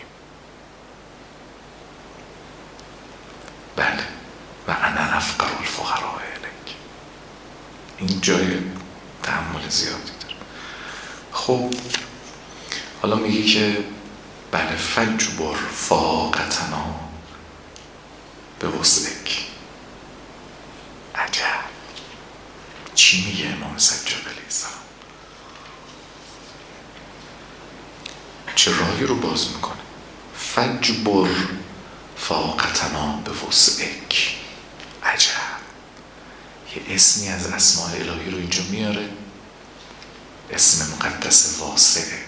بله، و انا افقر الفقراء الیک. این جای تحمل زیادی داره. خب حالا میگه که بله، فجبر فاقتنا به وسعک. عجب، چی میگه امام سجاد علیه السلام؟ چه راهی رو باز میکنه؟ فجبر فاقتنا به وسعک. عجب، یه اسمی از اسماء الهی رو اینجا میاره، اسم مقدس واسعه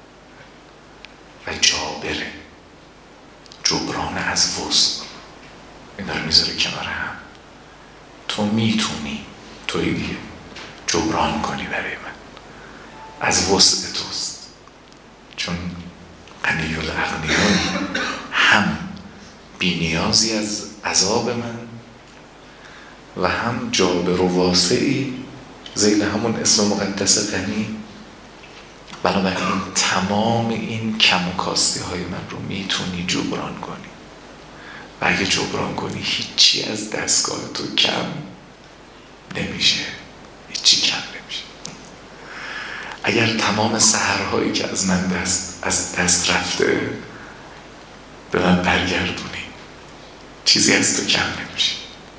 و جابره، جبران از وسع. این داره میذاره کنار هم. تو میتونی، توی دیگه جبران کنی برای من، از وسع توست، چون غنی الاغنیایی، هم بی نیازی از عذاب من و هم جابر و واسعی ذیل همون اسم مقدس غنی. بنابراین تمام این کم و کاستی های من رو میتونی جبران کنی و اگه جبران کنی هیچی از دستگاه تو کم نمیشه، هیچی کم نمیشه. اگر تمام سحرهایی که از من از دست رفته به من برگردونی، چیزی از تو کم نمیشه.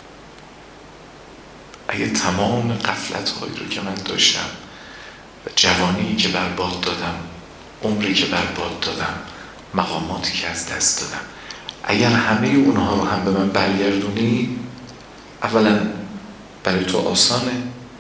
اگه تمام غفلت‌هایی رو که من داشتم و جوانی که برباد دادم، عمری که برباد دادم، مقاماتی که از دست دادم، اگر همه اونها رو هم به من برگردونی، اولا برای تو آسانه،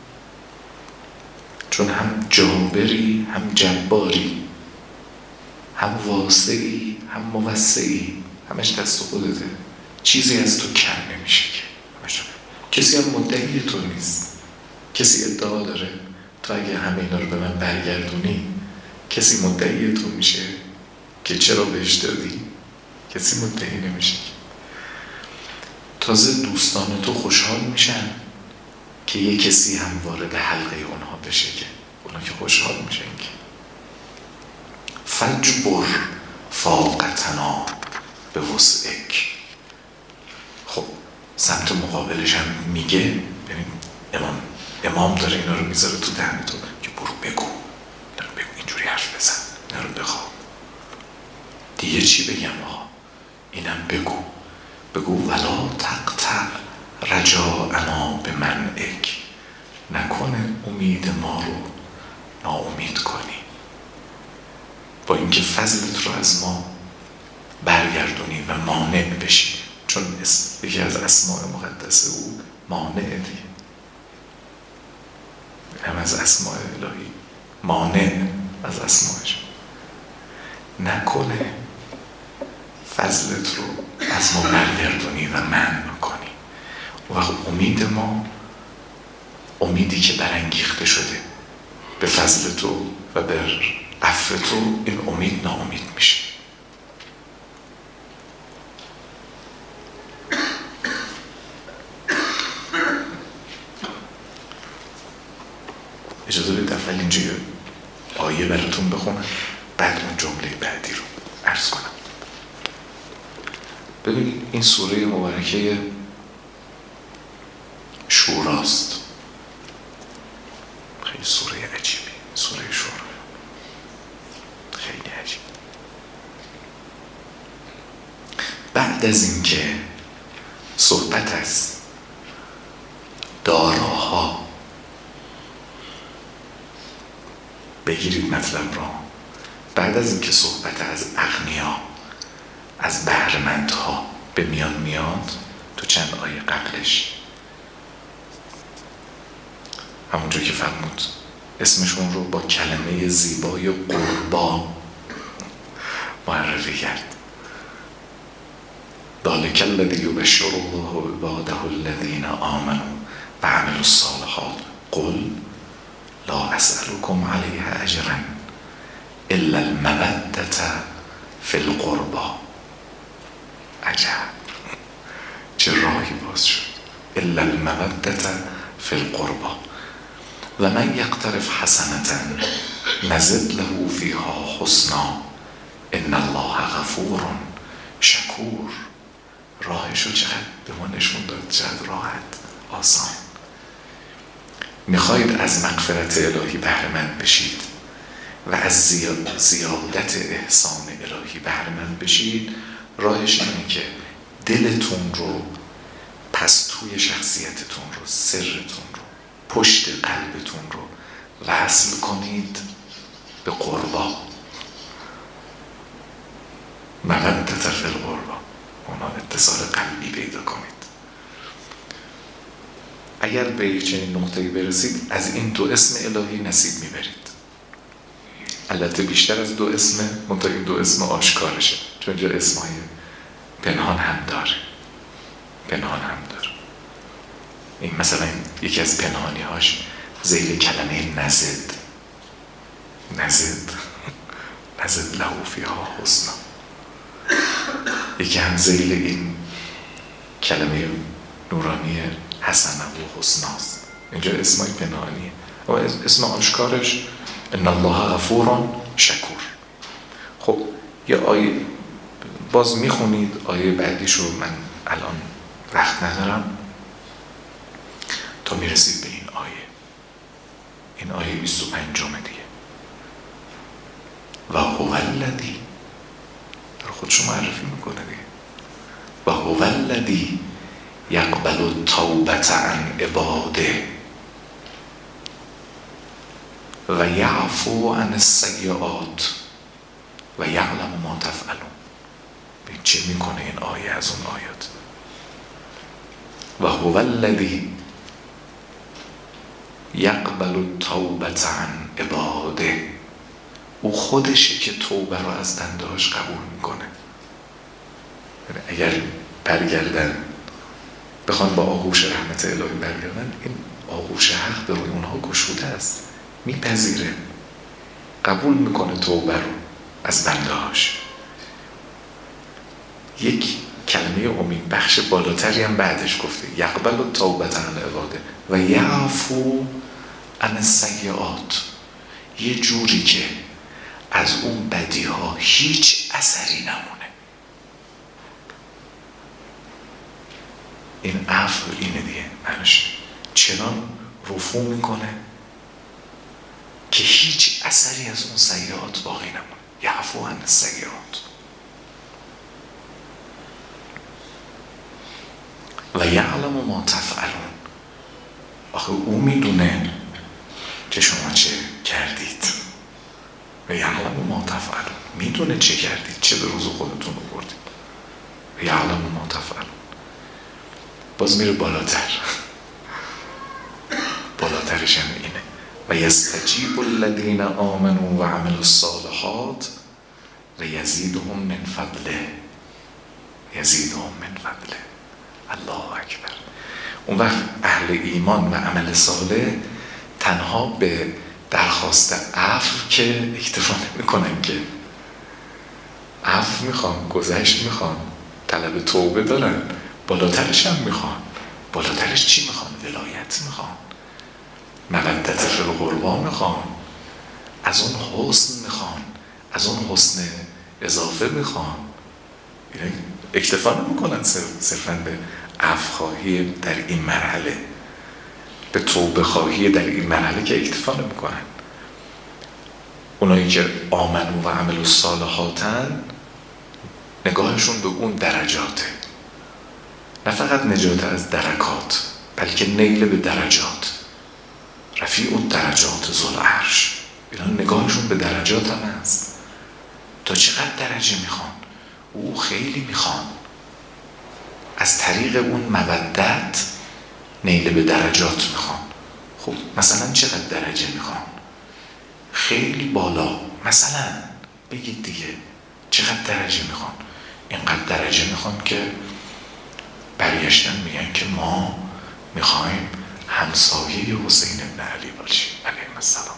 چون هم جابری، هم جباری، هم واسعی، هم موسعی، همش دست خودته، چیزی از تو کم نمیشه که. کسی هم مدعی تو نیست. کسی ادعا داره تو اگه همه اینا رو به من برگردونی، کسی مدعی تو میشه که چرا بهش دادی؟ کسی مدعی نمیشه. تازه دوستان تو خوشحال میشن که یه کسی هم وارد حلقه اونها بشه، که اونا که خوشحال میشن که فجبر فاقتنا به وسعک. خب سمت مقابلش هم میگه، ببین امام داره اینا رو میذاره تو دهن تو که برو بگو، اینجوری حرف بزن، اینا رو بخواه. دیگه چی بگم آقا؟ اینم بگو ولا تقطع رجاءنا به منعک. نکنه امید ما رو ناامید کنی، با اینکه فضلت رو از ما برگردونی و مانع بشی، چون یکی از اسماء مقدس او مانع دیگه، هم از اسماء الهی مانع از اسماءش. نکنه فضلت رو از ما برگردونی و منع کنی. و امید ما، امیدی که برانگیخته شده به فضل تو و به عفو تو، این امید ناامید میشه. اجازه بدید اول اینجا آیه براتون بخونم، بعد اون جمله بعدی رو عرض کنم. ببینید این سوره مبارکه شوراست. خیلی سوره عجیبی، سوره شورا خیلی عجیب. بعد از اینکه صحبت از بگیرید مطلب را. بعد از اینکه صحبت از اغنیا، از بهره‌مندها به میان میاد، تو چند آیه قبلش همونجور که فرمود اسمشون رو با کلمه زیبای قربا معرفی کرد. ذالک الذی یبشر الله عباده الذین آمنوا و عملوا الصالحات قل لا اسألكم علیه اجرا الا المودة فی القربا. عجب، چه راهی باز شد. الا المودة فی القربا و من یقترف حسنة نزد له فیها حسنا ان الله غفور شکور. راهشو چقدر به ما نشون داد، چقدر راحت، آسان. میخواید از مغفرت الهی بهره‌مند بشید و از زیادت احسان الهی بهره‌مند بشید، راهش اینه که دلتون رو، پس توی شخصیتتون رو، سرتون رو، پشت قلبتون رو وصل کنید به قربا. مودة فی القربا، اونا اتصال قلبی پیدا کنید. اگر به چنین نقطه‌ای برسید، از این دو اسم الهی نصیب میبرید. البته بیشتر از دو اسم، منتها این دو اسم آشکارشه، چون اینجا اسمای پنهان هم داره. این مثلا یکی از پنهانی هاش ذیل کلمه نزد له فیها حسنا. یکی هم ذیل این کلمه نورانی حسنه و حسناست. اینجا اسمای پنهانیه، اما اسم آشکارش ان الله غفور شکور. خب یه آیه باز میخونید، آیه بعدیشو من الان وقت ندارم، تا میرسید به این آیه. این آیه 25 دیگه. و هو الذی، در خودشو معرفی میکنه دیگه. و هو الذی یقبل التوبة عن عباده و یعفو عن السیئات و یعلم ما تفعلون. ببین چه میکنه این آیه از اون آیات. و هو الذی یقبل التوبة عن عباده، او خودشه که توبه رو از بنده‌هاش قبول میکنه. اگر برگردن بخوان با آغوش رحمت الهی برگردن، این آغوش حق به روی اونها گشوده است، میپذیره، قبول میکنه توبه رو از بنده‌هاش. یک کلمه امید بخش بالاتری هم بعدش گفته، یقبل التوبة عن عباده و یعفو عن السیئات. یه جوری که از اون بدی ها هیچ اثری نمونه. این عفو اینه دیگه، معنیش چنان رفو میکنه که هیچ اثری از اون سیئات باقی نمونه. یعفو عن السیئات و یعلم ما تفعلون. آخه او میدونه که شما چه کردید. و یعلم ما تفعلون، میدونه چه کردید، چه به روز خودتون رو بردید. و یعلم ما تفعلون. باز میره بالاتر، بالاترش هم اینه و یستجیب الذین آمنوا و عملوا الصالحات و یزیدهم من فضله. الله اکبر. اون وقت اهل ایمان و عمل صالح تنها به درخواست عفو که اکتفا نمی‌کنن، که عفو میخوان، گذشت میخوان، طلب توبه دارن، بالاترش هم میخوان. بالاترش چی میخوان؟ ولایت میخوان، مودت فی القربا میخوان، از اون حسن میخوان، از اون حسن اضافه میخوان. یعنی اکتفا نمیکنن صرفاً به عفو خواهی در این مرحله، به توبه خواهی در این مرحله که اکتفا نمیکنن. اونایی که آمنو و عملوا الصالحاتن، نگاهشون به اون درجاته، نه فقط نجات از درکات، بلکه نیل به درجات. رفیع الدرجات ذوالعرش. اینا نگاهشون به درجات هم هست. تا چقدر درجه میخوان؟ او خیلی میخوان از طریق اون مودت نیل به درجات میخوان. خب مثلا چقدر درجه میخوان؟ خیلی بالا. مثلا بگید دیگه چقدر درجه میخوان؟ اینقدر درجه میخوان که برگشتن میگن که ما میخوایم همسایه حسین ابن علی باشیم علیه السلام.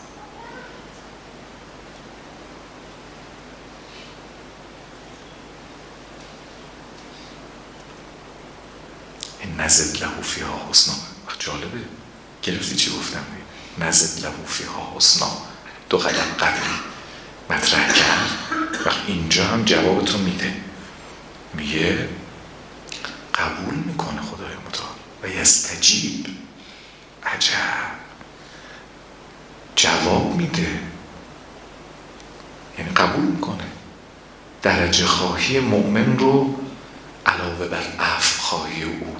این نزد له فیها حسنا. جالبه، گرفتی چی گفتم؟ نزد له فیها حسنا 2 قدم قبلی مطرح کرد. وقت اینجا هم جوابتون میده، میگه قبول میکنه خدای متعال و یستجیب. عجب، جواب میده، یعنی قبول میکنه درجه خواهی مؤمن رو علاوه بر عفو خواهی او.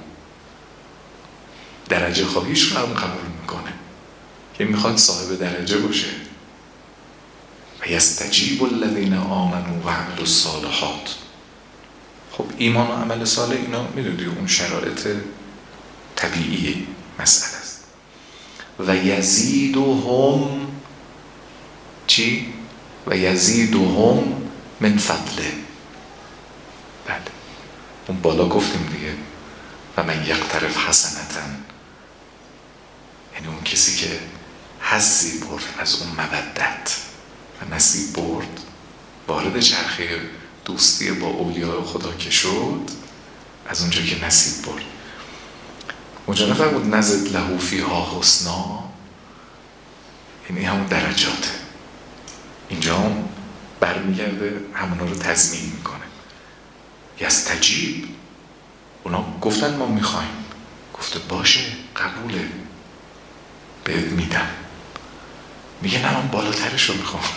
درجه خواهیش رو هم قبول میکنه که میخواد صاحب درجه باشه. و یستجیب الذین آمنوا و عملوا الصالحات. خب ایمان و عمل صالح اینا میدونی اون شرایط طبیعی مسئله است. و یزیدهم چی؟ و یزیدهم من فضله. بله اون بالا گفتیم دیگه و من یقترف حسنتن، یعنی اون کسی که حظی برد از اون مودت و نصیب برد، وارد چرخه دوستی با اولیاء خدا که شد، از اونجا که نصیب برد. اونجا نفرمود نزد له فیها حسنا، یعنی همون درجاته. اینجا هم برمیگرده همونا رو تضمین میکنه. یستجیب، اونا گفتن ما میخوایم، گفته باشه قبوله بهت میدم. میگه نه من بالاترش رو میخوام،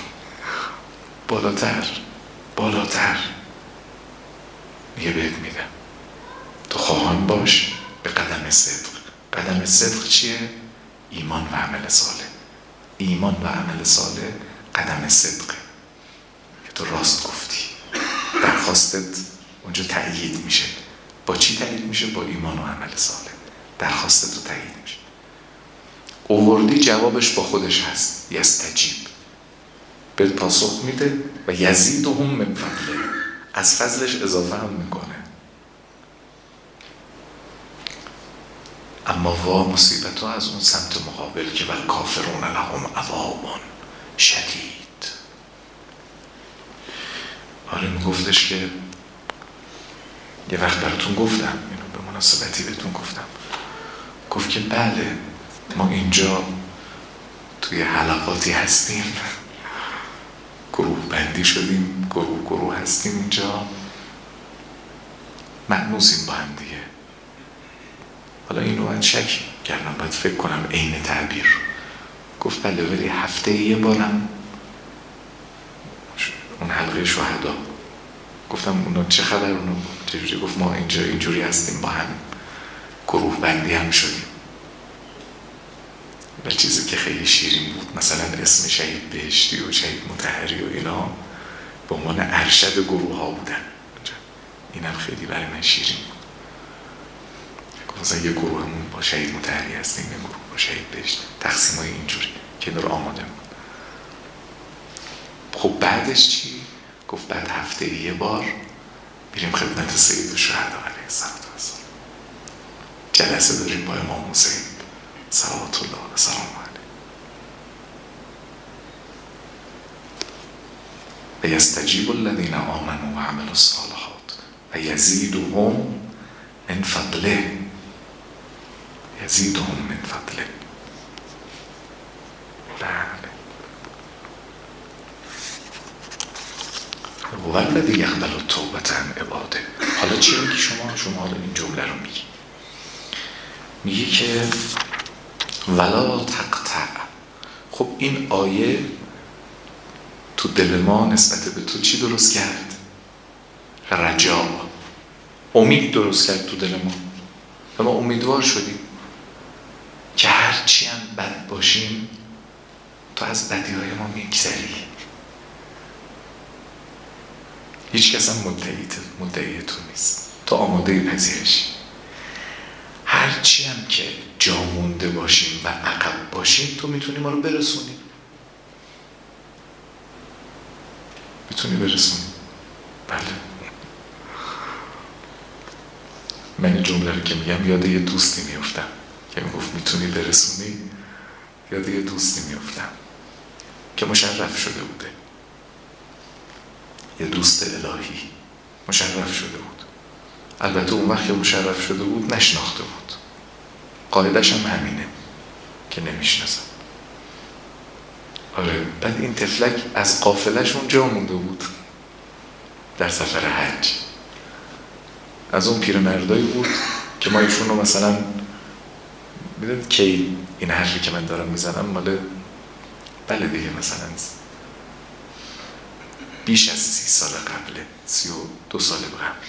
بالاتر میگه بهت میدم. تو خواهان باش به قدم صدق. قدم صدق چیه؟ ایمان و عمل صالح. ایمان و عمل صالح قدم صدقه که تو راست گفتی. درخواستت اونجا تأیید میشه. با چی تأیید میشه؟ با ایمان و عمل صالح. درخواستت رو تأیید میشه. اووردی جوابش با خودش هست، یستجیب، به پاسخ میده و یزیدهم من فضله، از فضلش اضافه هم میکنه. اما وا مصیبت ها از اون سمت مقابل که ول کافرون لهم عذاب شدید. آره میگفتش که یه وقت براتون گفتم، اینو به مناسبتی بهتون گفتم، گفت که بله ما اینجا توی حلقاتی هستیم، گروه بندی شدیم، گروه هستیم اینجا، مأنوسیم با هم دیگه. حالا اینو من شک کردم، باید فکر کنم عین تعبیر. گفت بله ولی هفته یه بارم اون حلقه شهدا. گفتم اونا چه خبر، اونا چجوری؟ گفت ما اینجا اینجوری هستیم با هم، گروه بندی هم شدیم. و چیزی که خیلی شیرین بود مثلا اسم شهید بهشتی و شهید مطهری و اینا به عنوان ارشد گروه ها بودن. اینم خیلی برای من شیرین بود. مثلا یه گروهمون با شهید مطهری هستیم، یه گروه با شهید بهشتی، تقسیم های اینجوری که این رو آماده بود. خب بعدش چی؟ گفت بعد هفته یه بار میریم خدمت سید الشهدا علیه السلام، جلسه داریم با امام حسین صلوات الله و سلام علیه. و یستجیب الذین آمنوا و عملوا الصالحات و یزیدهم من فضله. یزیدهم من فضله. بله. و الذی یقبل التوبة عن عباده. حالا چی میگی شما حالا این جمله رو میگی که ولا تقطع. خب این آیه تو دل ما نسبت به تو چی درست کرد؟ رجا، امید درست کرد تو دل ما و ما امیدوار شدیم که هرچی هم بد باشیم تو از بدیهای ما میگذری. هیچ کس هم مدعی تو نیست، تو آماده پذیرشی. هرچی هم که جا مونده باشیم و عقب باشیم، تو میتونی ما رو برسونی، میتونی برسونی. بله، من این جمله رو که میگم یاد یه دوستی میفتم که میگفت میتونی برسونی. یاد یه دوستی میفتم که مشرف شده بوده، یه دوست الهی مشرف شده بود. البته اون وقت که مشرف شده بود نشناخته بود، قاعدش هم همینه که نمیشناسم. آره، بعد این تفلک از قافلش اونجا مونده بود در سفر حج. از اون پیرمردایی بود که ما ایشون رو مثلا میدونید که این حرفی که من دارم میزنم ماله بله دیگه مثلا بیش از 30 سال قبله، 32 سال قبل،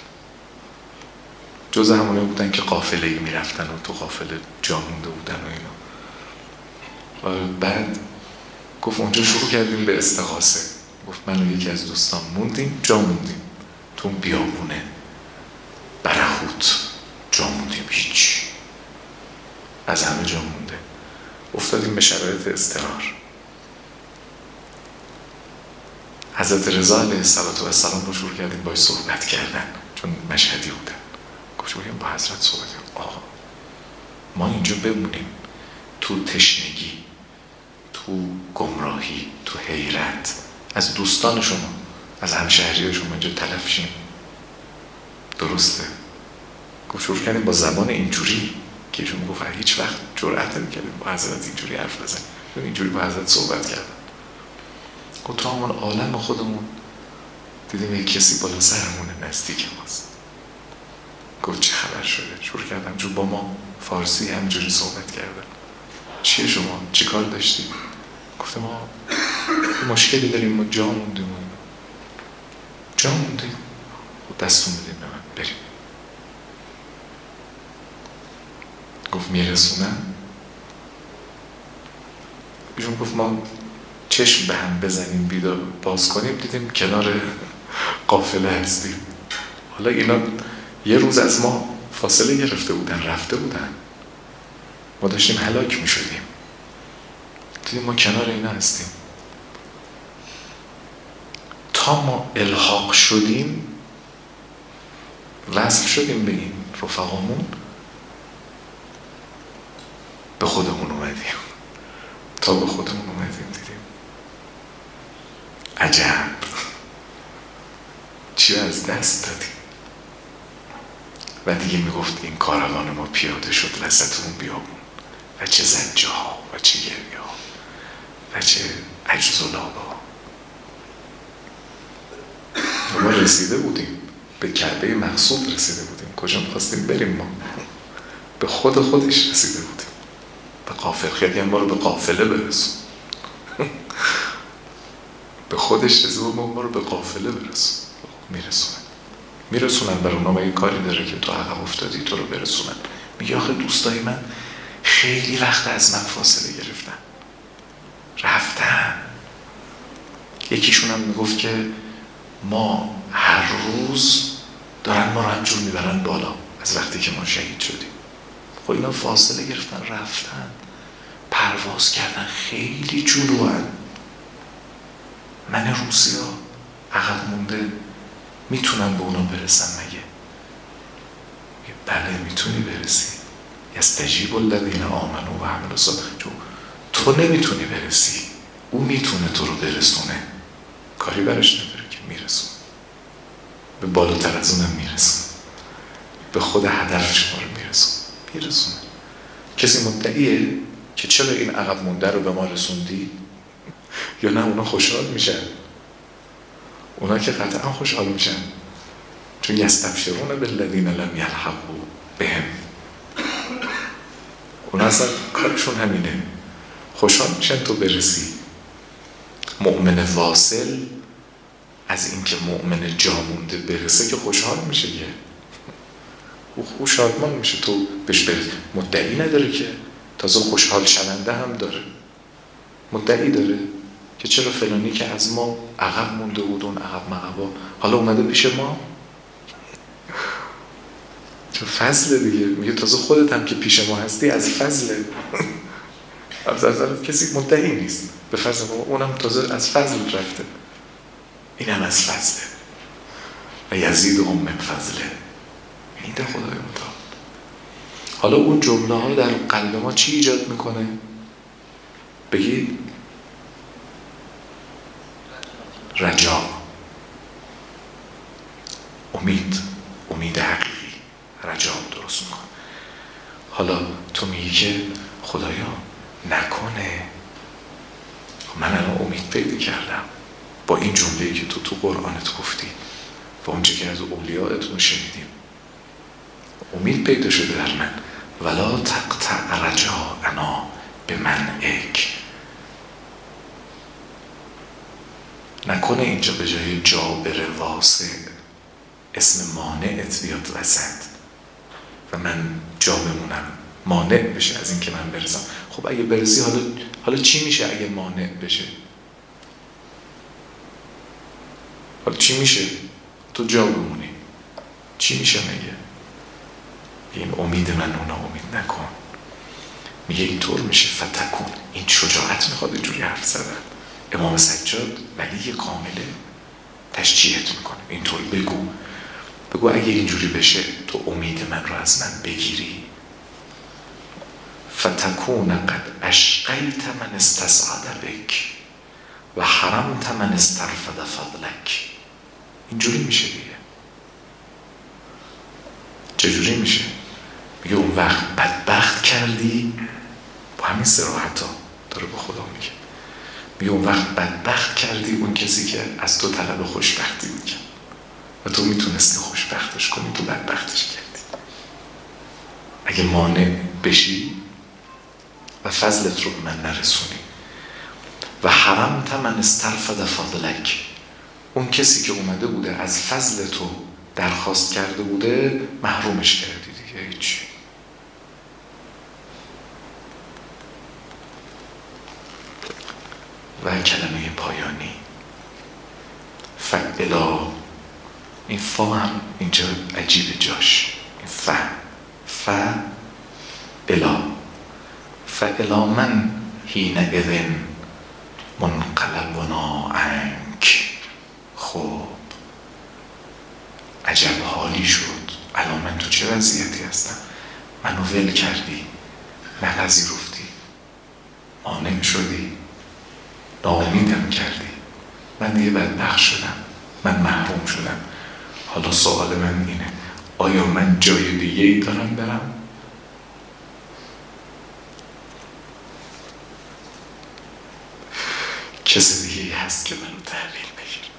جز همونه بودن که قافله‌ای میرفتن و تو قافله جا مونده بودن و اینا. و بعد گفت اونجا شروع کردیم به استغاثه. گفت من و یکی از دوستان موندیم، جا موندیم تو اون بیابونه برهوت، جا موندیم، هیچ، از همه جا مونده. افتادیم به شرایط اضطرار. حضرت رضا علیه السلام رو شروع کردیم باید صحبت کردن، چون مشهدی بودن. گفت بگیم با حضرت صحبت کردیم. آقا ما اینجا بمونیم تو تشنگی، تو گمراهی، تو حیرت از دوستان شما، از همشهری شما اینجا تلف شیم؟ درسته؟ گفت شروع کردیم با زبان اینجوری که ایشون گفت هیچ وقت جرأت نمی‌کردیم با حضرت اینجوری حرف بزنیم، اینجوری با حضرت صحبت کردن. گفت تو همون عالم خودمون دیدیم یک کسی بالا سرمونه نزدیک ماست. گفت چه خبر شده؟ شروع کردم جو با ما فارسی همجوری صحبت کردن. چیه شما؟ چی کار داشتیم؟ گفت ما مشکلی داریم، ما جا موندیم. جا موندیم؟ دستون بدیم به من بریم. گفت میرسونن؟ ایشون گفت ما چشم به هم بزنیم بیدار باز کنیم دیدیم کنار قافله هستیم. حالا اینا یه روز از ما فاصله گرفته بودن، رفته بودن، ما داشتیم هلاک می شدیم، دیدیم ما کنار اینا هستیم. تا ما الحاق شدیم، وصل شدیم به این رفقامون، به خودمون اومدیم. تا به خودمون اومدیم دیدیم عجب چی از دست دادیم. و دیگه میگفت این کاروان ما پیاده شد وسط اون بیابون و چه زنجه ها و چه گریه ها و چه عجز و لابا. ما رسیده بودیم به کعبه مقصود، رسیده بودیم. کجا می‌خواستیم بریم؟ ما به خودش رسیده بودیم، به قافله. خیلی ما رو به قافله برسون به خودش رسید، ما رو به قافله برسون. میرسونن بر اونا. یه کاری داره که تو عقب افتادی تو رو برسونن. میگه آخه دوستای من خیلی وقت از من فاصله گرفتن، رفتن. یکیشون هم میگفت که ما هر روز دارن ما رو همجور میبرن بالا از وقتی که ما شهید شدیم. خب اینا فاصله گرفتن، رفتن، پرواز کردن، خیلی جلوان. من روسیا عقب مونده میتونم به اونا برسم مگه؟ بله میتونی برسی. یستجیب الذین آمنوا و عملوا الصالحات. تو نمیتونی برسی، او میتونه تو رو برسونه. کاری براش نداره که میرسونه، به بالاتر از اونم میرسونه، به خود هدف شما رو میرسونه. کسی مدعیه که چرا این عقب مونده رو به ما رسوندی؟ یا نه اونا خوشحال میشن؟ اونا که قطعا خوشحال میشن، چون یستبشرون بالذین لم یلحقوا بهم. اونا اصلا کارشون همینه، خوشحال میشن تو برسی. مؤمن واصل از اینکه مؤمن جا مونده برسه که خوشحال میشه، که او شادمان میشه تو بهش برسی. مدعی نداره که، تازه خوشحال شوننده هم داره. مدعی داره که چرا فلانی که از ما عقب مونده بود، اون عقب مقبا، حالا اومده پیش ما؟ چون فضل دیگه. میگه تازه خودت هم که پیش ما هستی از فضله. از کسی مدعی نیست به فضل ما، اونم تازه از فضل رفته، اینم از فضله. و یزیدهم من فضله. این ده خدای متعال. حالا اون جمله ها در قلب ما چی ایجاد میکنه؟ بگید رجا، امید حقیقی، رجا درست میکنه. حالا تو میگی که خدایا نکنه من الان امید پیدا کردم با این جمله‌ای که تو قرآنت گفتی، با اونچه که از اولیاءتون شنیدیم، امید پیدا شده در من. ولا تقطع رجاءنا بمنعک. نکنه اینجا به جای جابر واسع اسم مانعت بیاد وسط و من جا بمونم، مانع بشه از این که من برسم. خب اگه برسی حالا چی میشه اگه مانع بشه؟ حالا چی میشه؟ تو جا بمونی چی میشه مگه؟ این امید من اونا امید نکن. میگه اینطور میشه فتکون. این شجاعت میخواد اینجوری حرف زدن. امام سجاد ولی کامله تشجیعت میکنه، اینطور بگو اگه اینجوری بشه تو امید من رو از من بگیری. فتکون قد اشقیت من استصعد بک و حرمت من استرفد فضلک. اینجوری میشه دیگه. چجوری میشه؟ میگه اون وقت بدبخت کردی، با همین صراحت ها داره با خدا میگه اون وقت بدبخت کردی اون کسی که از تو طلب خوشبختی میکرد و تو میتونستی خوشبختش کنی، تو بدبختش کردی. اگه مانع بشی و فضلت رو به من نرسونی، و حرمت من استرفد فضلک، اون کسی که اومده بوده از فضل تو درخواست کرده بوده محرومش کردی دیگه. هیچی. و کلمه پایانی فالا، این فا هم اینجا عجیب جاش، این فالا من حین اذن منقلبنا عنک. خب عجب حالی شد، الان من تو چه وضعیتی هستم؟ منو ول کردی، نپذیرفتی، مانع شدی، ناامیدم کردی، من دیگه بدبخت شدم، من محروم شدم. حالا سوال من اینه، آیا من جای دیگه ای دارم برم؟ کسی دیگه ای هست که منو تحویل بگیر؟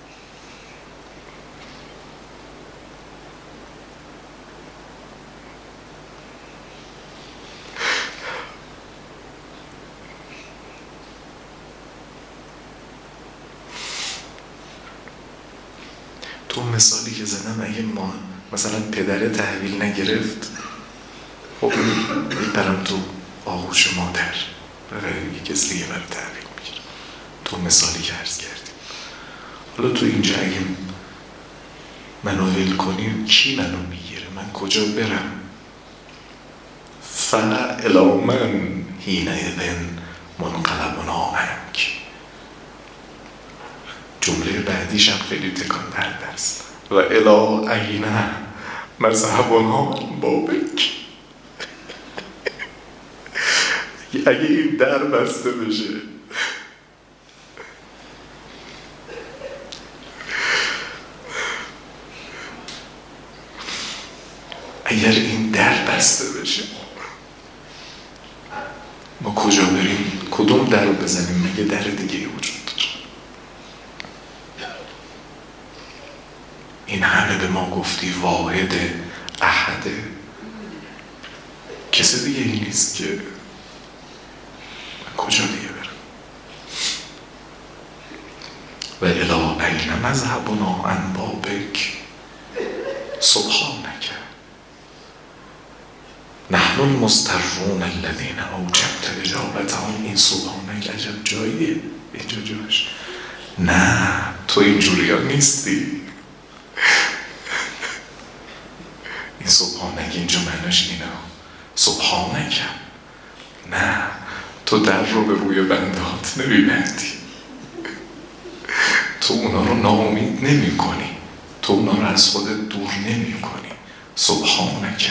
تو مثالی که زدم اگه ما مثلا پدره تحویل نگرفت، خب میپرم تو آغوش مادر و یک کسی دیگه برای تحویل میگیره. تو مثالی که عرض کردیم. حالا تو اینجا اگه منو ول کنی کی منو میگیره؟ من کجا برم؟ فالا من حین اذن منقلبنا عنک. جمله بعدیش هم خیلی تکان دهنده است. و الی این مذهبنا بابک. اگه این در بسته بشه، اگر این در بسته بشه، ما کجا بریم؟ کدوم در رو بزنیم؟ مگه در دیگه وجود داره؟ این همه به ما گفتی واحد احد، کسی دیگه این نیست که کجا دیگه برم؟ و الی این مذهبنا عن بابک سبحانک نحن المضطرون الذین اوجبت اجابتهم. این سبحانک که عجب جاییه اینجا جاش. نه تو اینجوری ها نیستی. این سبحانک اینجا معناش اینه، سبحانک. نه تو در رو به روی بندات نمیبندی، تو اونا رو ناامید نمی کنی، تو اونا رو از خودت دور نمی کنی. سبحانک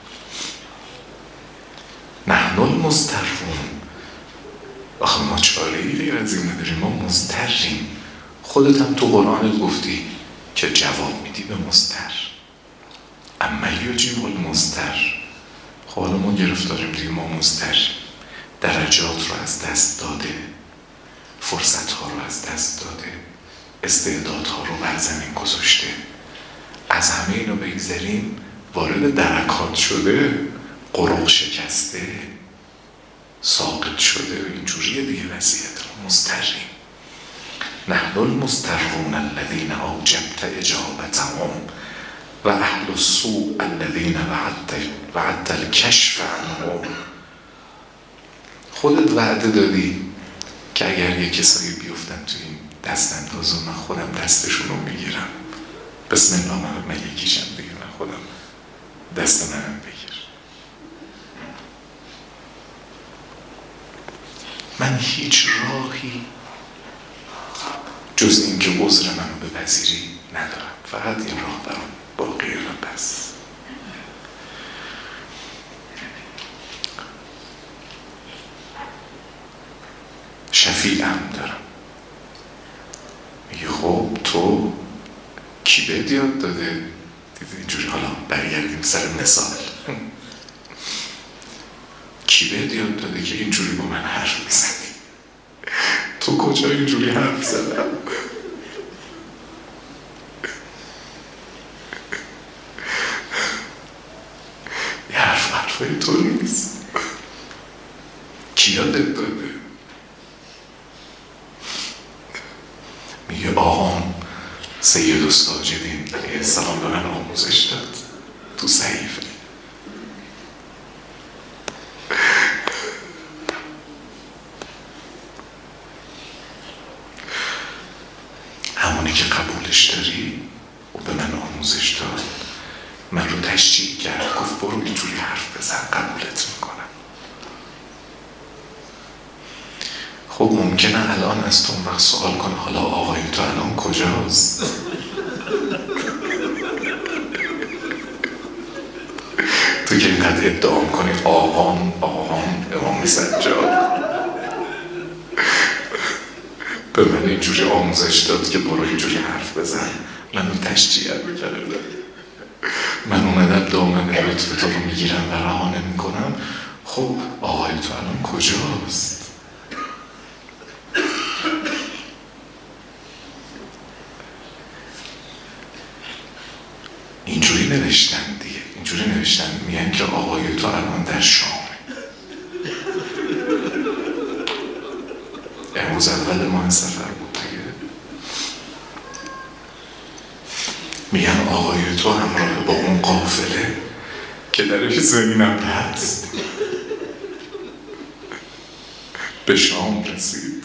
نحن المضطرون. آخه ما چاره‌ای دیگر از این نداریم، ما مضطریم. خودت هم تو قرآنت گفتی که جواب میدی به مضطر. اما یجیب المضطر. خب حالا ما گرفتاریم دیگه، ما مضطریم. درجات رو از دست داده، فرصت ها رو از دست داده، استعدادها رو بر زمین گذاشته. از همه اینو بگذاریم، وارد درکات شده، قرق شکسته، ساقط شده. اینجوریه دیگه وضعیت. مضطریم. نحن المضطرون الذین اوجبت اجابتهم و اهل السوء الذین وعدت الکشف عنهم. خودت وعده دادی که اگر یک کسایی بیفتن تو این دست انداز و من خودم دستشون رو میگیرم. بسم الله من یکیشم دیگه، من خودم دست منم بگیر. من هیچ راهی جز این که عذر منو بپذیری ندارم. فقط این راه برام باقیه و بس. شفیعم دارم. میگه خب تو کی بهت یاد داده؟ دیدید اینجوری. حالا برگردیم سر مثال. کی بهت یاد داده که اینجوری با من حرف میزنی؟ تو کجا اینجوری حرف زدم؟ یه حرفای تو نیست. کی یادت داده؟ میگه آقام سید الساجدین علیه السلام به من آموزش داد تو صحیفه. همونی که قبولش داری و به من آموزش داد، من رو تشجیع کرد، گفت برو اینجوری حرف بزن، قبولت میکنم. خب ممکنه الان از تو اون وقت سوال کنه حالا آقای تو الان کجاست؟ تو که اینقدر ادعا کنی آقام امام سجاد به من اینجوری آموزش داد که برو اینجوری حرف بزن، منو تشجیع میکرده، من اومدم دامن لطف تو رو میگیرم و رها نمیکنم. خب آقای تو الان کجاست؟ اینجوری نوشتن دیگه، اینجوری نوشتن، میگن که آقای تو الان در شامه. امروز اول ماه سفر بود دیگه. میگن آقای تو همراه با اون قافله که درش زمینم هست به شام رسید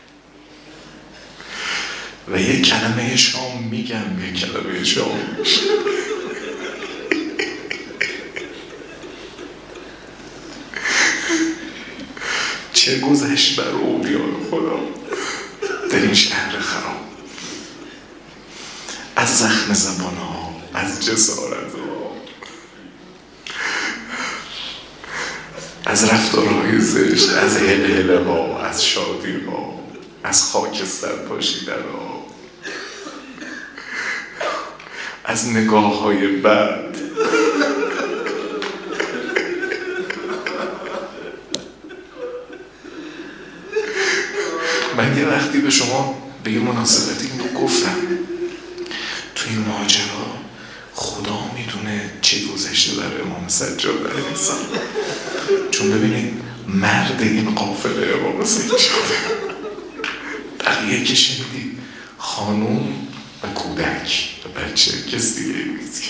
و یک کلمه شام میگم، یک کلمه شام میشه. چه گذشت بر اولیای خدا در این شهر خراب، از زخم زبان ها، از جسارت ها، از رفتارهای زشت، از هله ها، از شادی ها، از خاکستر پاشیدن ها، از نگاه های بد. من یه وقتی به شما به یه مناسبت این رو گفتم، تو این ماجرا خدا میدونه چه گذشته بر امام سجاد علیه السلام. چون ببینید مرد این قافله امام سجاد، بقیه که شنیدید خانوم و کودک و بچه، کس دیگه نیست.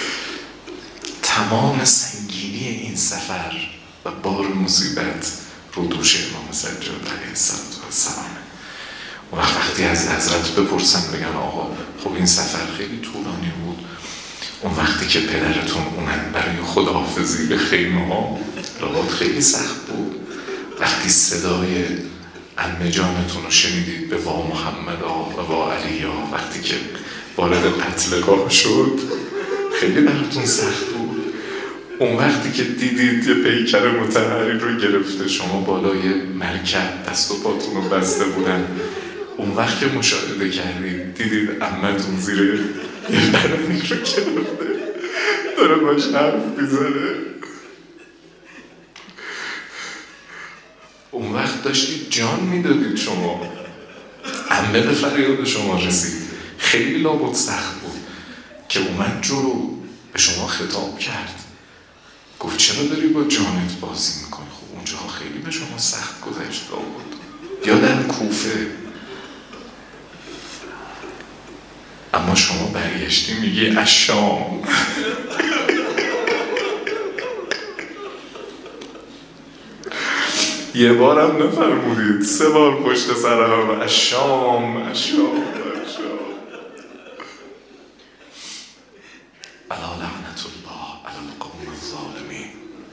تمام سنگینی این سفر و بار مصیبت رو دوش امام سجاد علیه السلام. و وقتی از حضرت بپرسن بگن آقا خب این سفر خیلی طولانی بود، اون وقتی که پدرتون اومد برای خداحافظی به خیمه ها لابد خیلی سخت بود، وقتی صدای عمه جانتون رو شنیدید به وا محمد و وا علی وقتی که وارد قتلگاه شد خیلی براتون سخت بود، اون وقتی که دیدید یه پیکر متحری رو گرفته شما بالای مرکب دست و پاتون رو بسته بودن، اون وقت که مشاهده کردید دیدید عمتون زیر یه بدنی رو گرفته داره باش حرف میزنه، اون وقت داشتید جان میدادید، شما عمه به فریاد شما رسید، خیلی لابد سخت بود که اومد جلو به شما خطاب کرد، گفت چرا داری با جانت بازی میکنی؟ خب اونجاها خیلی به شما سخت گذشت لابد. یا در کوفه، اما شما برگشتی میگی الشام. یه بارم نفرمودید، 3 بار پشت سر هم الشام الشام الشام. الا لعنت الله علی القوم الظالمین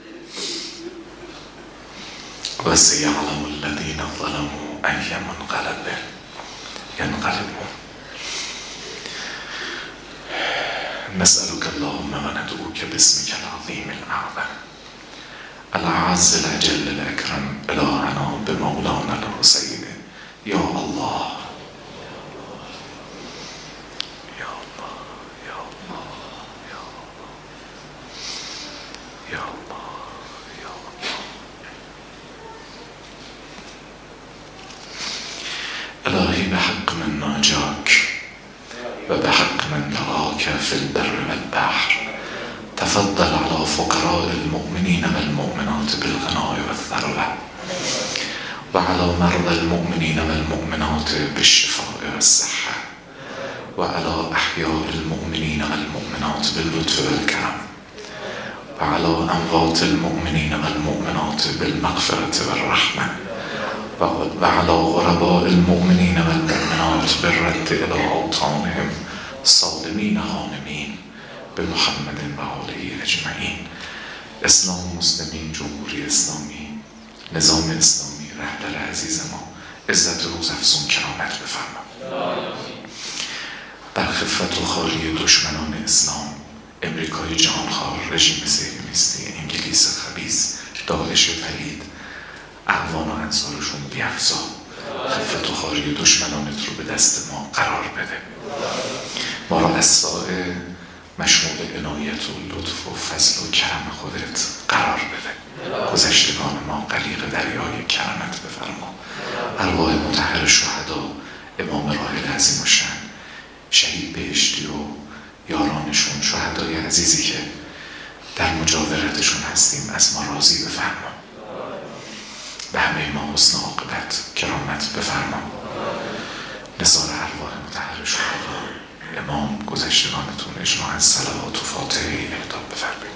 و سیعلم الذین ظلموا ای منقلب ینقلبون. نسألك اللهم وندعوك باسمك العظيم الأعظم الأعز الأجل الأكرم إلهنا بمولانا الحسين يا الله يا الله يا الله يا الله يا الله يا الله. إلهي بحق من ناجاك وبحق من تراك في البر والبحر تفضل على فقراء المؤمنين والمؤمنات بالغناء والثروة، وعلى مرضى المؤمنين والمؤمنات بالشفاء والصحة، وعلى أحياء المؤمنين والمؤمنات باللطف والكرم، وعلى أموات المؤمنين والمؤمنات بالمغفرة والرحمة، وعلى غرباء المؤمنين والمؤمنات بالرد إلى أوطانهم صادمين غانمين بمحمد و آله اجمعین. اسلام، مسلمین، جمهوری اسلامی، نظام اسلامی، رهبر عزیز ما عزت روز افزون کرامت بفرما. بر خفت و خاری دشمنان اسلام، امریکای جهانخوار، رژیم صهیونیستی، انگلیس خبیث، داعش پلید، اعوان و انصارشون بیفزا، خفت و خاری دشمنانت رو به دست ما قرار بده، ما را از سایه مشمول عنایت و لطف و فضل و کرم خودت قرار بده، گذشتگان ما غریق دریای کرمت بفرما. ارواح مطهر شهدا، امام راحل عظیم الشأن، شهید بهشتی و یارانشون، شهدای عزیزی که در مجاورتشون هستیم، از ما راضی بفرما، به همه ما حسن عاقبت کرامت بفرما. نثار ارواح مطهر شهدا، امام، گذشتگانتون اجماعاً صلوات و فاتحه اهدا بفرمایید.